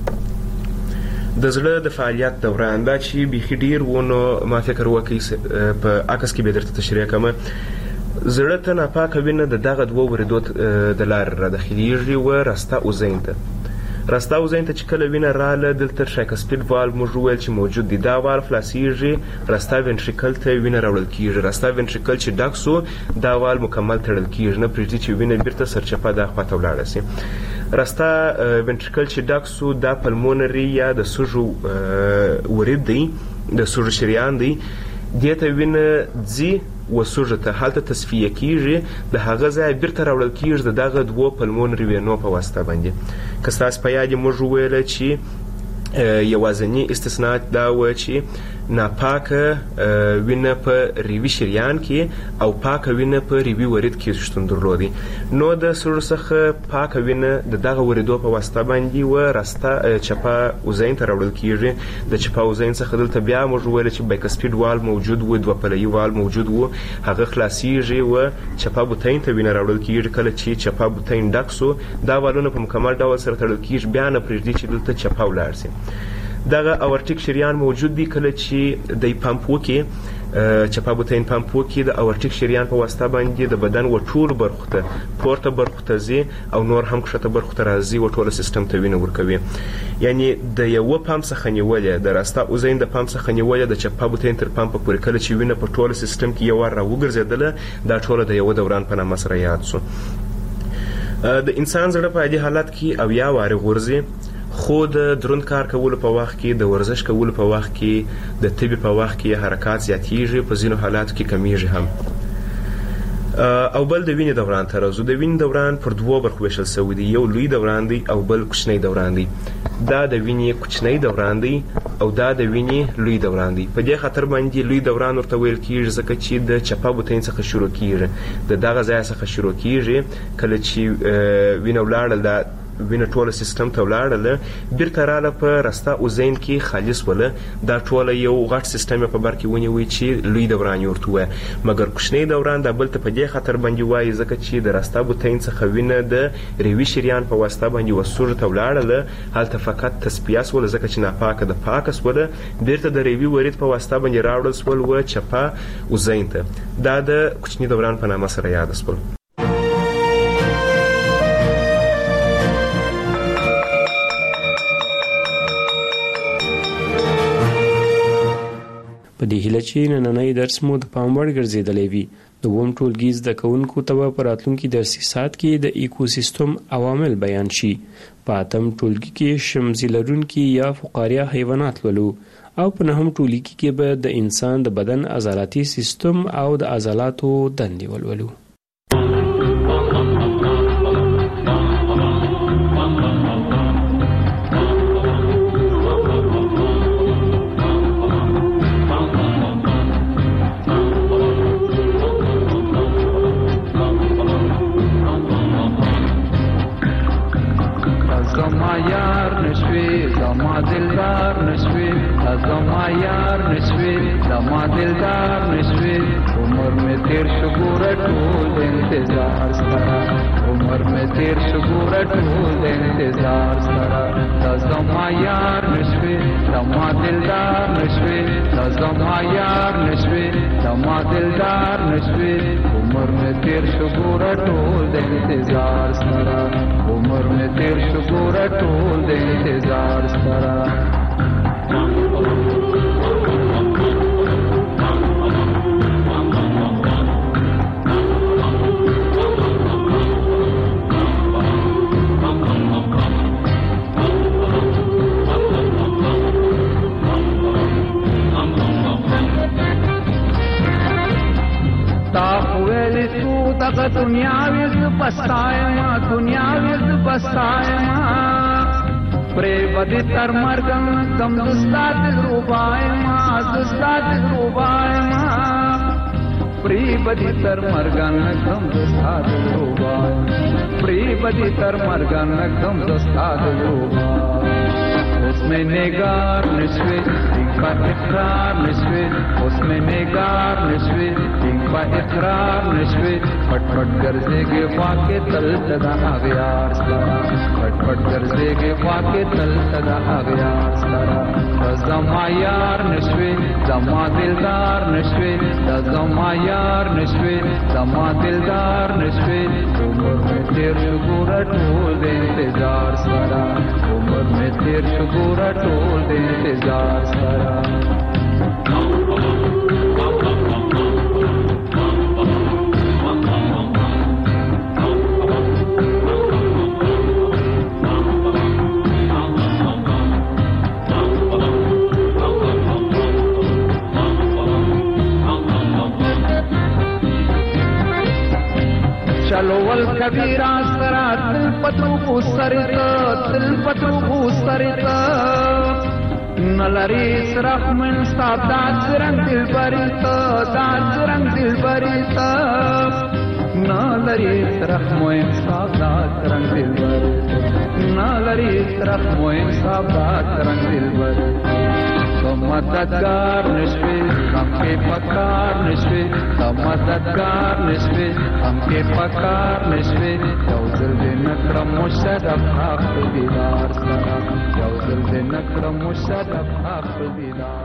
Speaker 1: د زړه د فعالیت دوران دا چې بیخي ډیر ونه ما فکر وکړي په عکس کې به درته تشریح کوم. زړه ته ناپاکه وینه د دغه دوه وریدو د لارې را داخلیږي و راسته اوزین ته. راسته او زین ته چې کله وینه رااله دلته ټرایکسپیډ والو موږ وویل چې موجود دی. دا والو خلاصیږي راسته وینټریکل ته وینه راوړل کیږي. راسته وینټریکل چې ډک سو دا وال مکمل تړل کیږي نه پرېږدي چې وینه بیرته سرچپه دا خواته ولاړه سي. راسته وینټریکل چې ډک سو دا پلمونري یا د سږو ورید دی د سږو شریان دی دې ته وینه ځي و سږو ته هلته تصفیه کیږي د هغه ځای بیرته راوړل کیږي د دغه دوو پلمونري وینو په واسطه باندې. که ستاسو په یاد موږ وویله چې یوازینی استثناء دا و چې ناپاکه وینه په ریوي شریان کې او پاکه وینه په ریوي ورید کې شتون درلودي. نو د سږو څخه پاکه وینه د دغه وریدو په واسطه باندې و راسته چپه اوزین ته راوړل کیږي. د چپه اوزین څخه دلته بیا موږ وویل چې بایکسپیډ وال موجود و دوه پلوي وال موجود و هغه خلاصیږي و چپه بوتین ته وینه راوړل کیږي. کله چې چپه بوتین ډک سو دا والونه په مکمل ډول سره تړل کیږي بیا نه پرېږدي چې دلته چپه ولاړ سي. دغه اورټیک شریان موجود دی. کله چې د پمپ وکي چپه بوتین پمپ وکي د اورټیک شریان په واسطه باندې د بدن و ټول برخو ته پورته برخو ته ځي او نور هم کښته برخو ته راځي و ټول سیستم ته وینه ورکوي. یعنی د یو پمپ څخه نیولې د راسته اوزین د پمپ څخه نیولې د چپه بوتین تر پمپ پورې کله چې وینه په ټول سیستم کې یو ور راوګرځیدله دا ټول د یو دوران په نامه سره یاد سو. د انسان زړه په دې حالت کې او یا واره غورځي خو د دروند کار کولو په وخت کې د ورزش کولو په وخت کې د طبي په وخت کې حرکات زیاتیږي په ځینو حالاتو کې کمیږي هم. او بل د وینې دوران ته راځو. د وینې دوران پر دوو برخو ویشل سوی دی. یو لوی دوران دی او بل کوچنی دوران دی. دا د وینې کوچنی دوران دی او دا د وینې لوی دوران دی. په دې خاطر باندې لوی دوران ورته ویل کیږي ځکه چې د چپه بوتین څخه شروع کیږي د دغه ځای څخه شروع کیږي. کله چې وینه ولاړل دا وینه ټوله سیستم ته ولاړله بیرته راله په راسته اوزین کې خالص وله دا ټوله یو غټ سیستم په بر کې ونیوي چې لوی دوران یې ورته ووایه. مګر کوچنی دوران دا بل ته په دې خاطر باندې وایي ځکه چې د راسته بوتین څخه وینه د ریوي شریان په واسطه باندې و سږو ته ولاړله هلته فقط تصفیه سوله ځکه چې ناپاکه د پاکه سوله بیرته د ریوي ورید په واسطه باندې راوړل سول و چپه اوزین ته. دا د کوچني دوران په نامه سره یاد سول.
Speaker 5: په دې هیله چې نننی درس مو د پام وړ ګرځېدلی وي. د اووم ټولګي زده کوونکو ته به په راتلونکي درسي ساعت کې د ایکوسیستم عوامل بیان شي. په اتم ټولګي کې شمزي لرونکي یا فقاریه حیوانات لولو او په نهم ټولګي کې به د انسان د بدن عضلاتي سیستم او د عضلاتو دندې ولولو.
Speaker 7: تر مرګان کم دستاد روبا پری بدی تر مرګان کم دستاد روبا اس میں نگار نشوي په اقرار نشوي حسن نگار نشوي ټینګ په اقرار نشوي پټ پټ ګرځېږي خوا کې تل تدا اغیار سره پټ پټ ګرځېږي خوا کې تل تدا اغیار سره زما یار نشوي زما دلدار نشوي زما یار نشوي زما دلدار نشوي عمر میں تیر شو ګوره ټول د انتظار سره عمر میں تیر شو ګوره ټول د انتظار سره چلو ول کبیرا سرا تل پتو کو سرت تل پتو کو سرت نلری سرخ من صاحب دات رنگ دل بریت دات رنگ دل بریت نلری سرخ موین صاحب دات رنگ دل بریت نلری سرخ موین صاحب دات رنگ دل بریت مددگار نشوي هم کې پکار نشوي مددگار نشوي هم کې پکار نشوي یو ځل دې نکړم مشرف حق دیدار سره یو ځل دې نکړم مشرف حق دیدار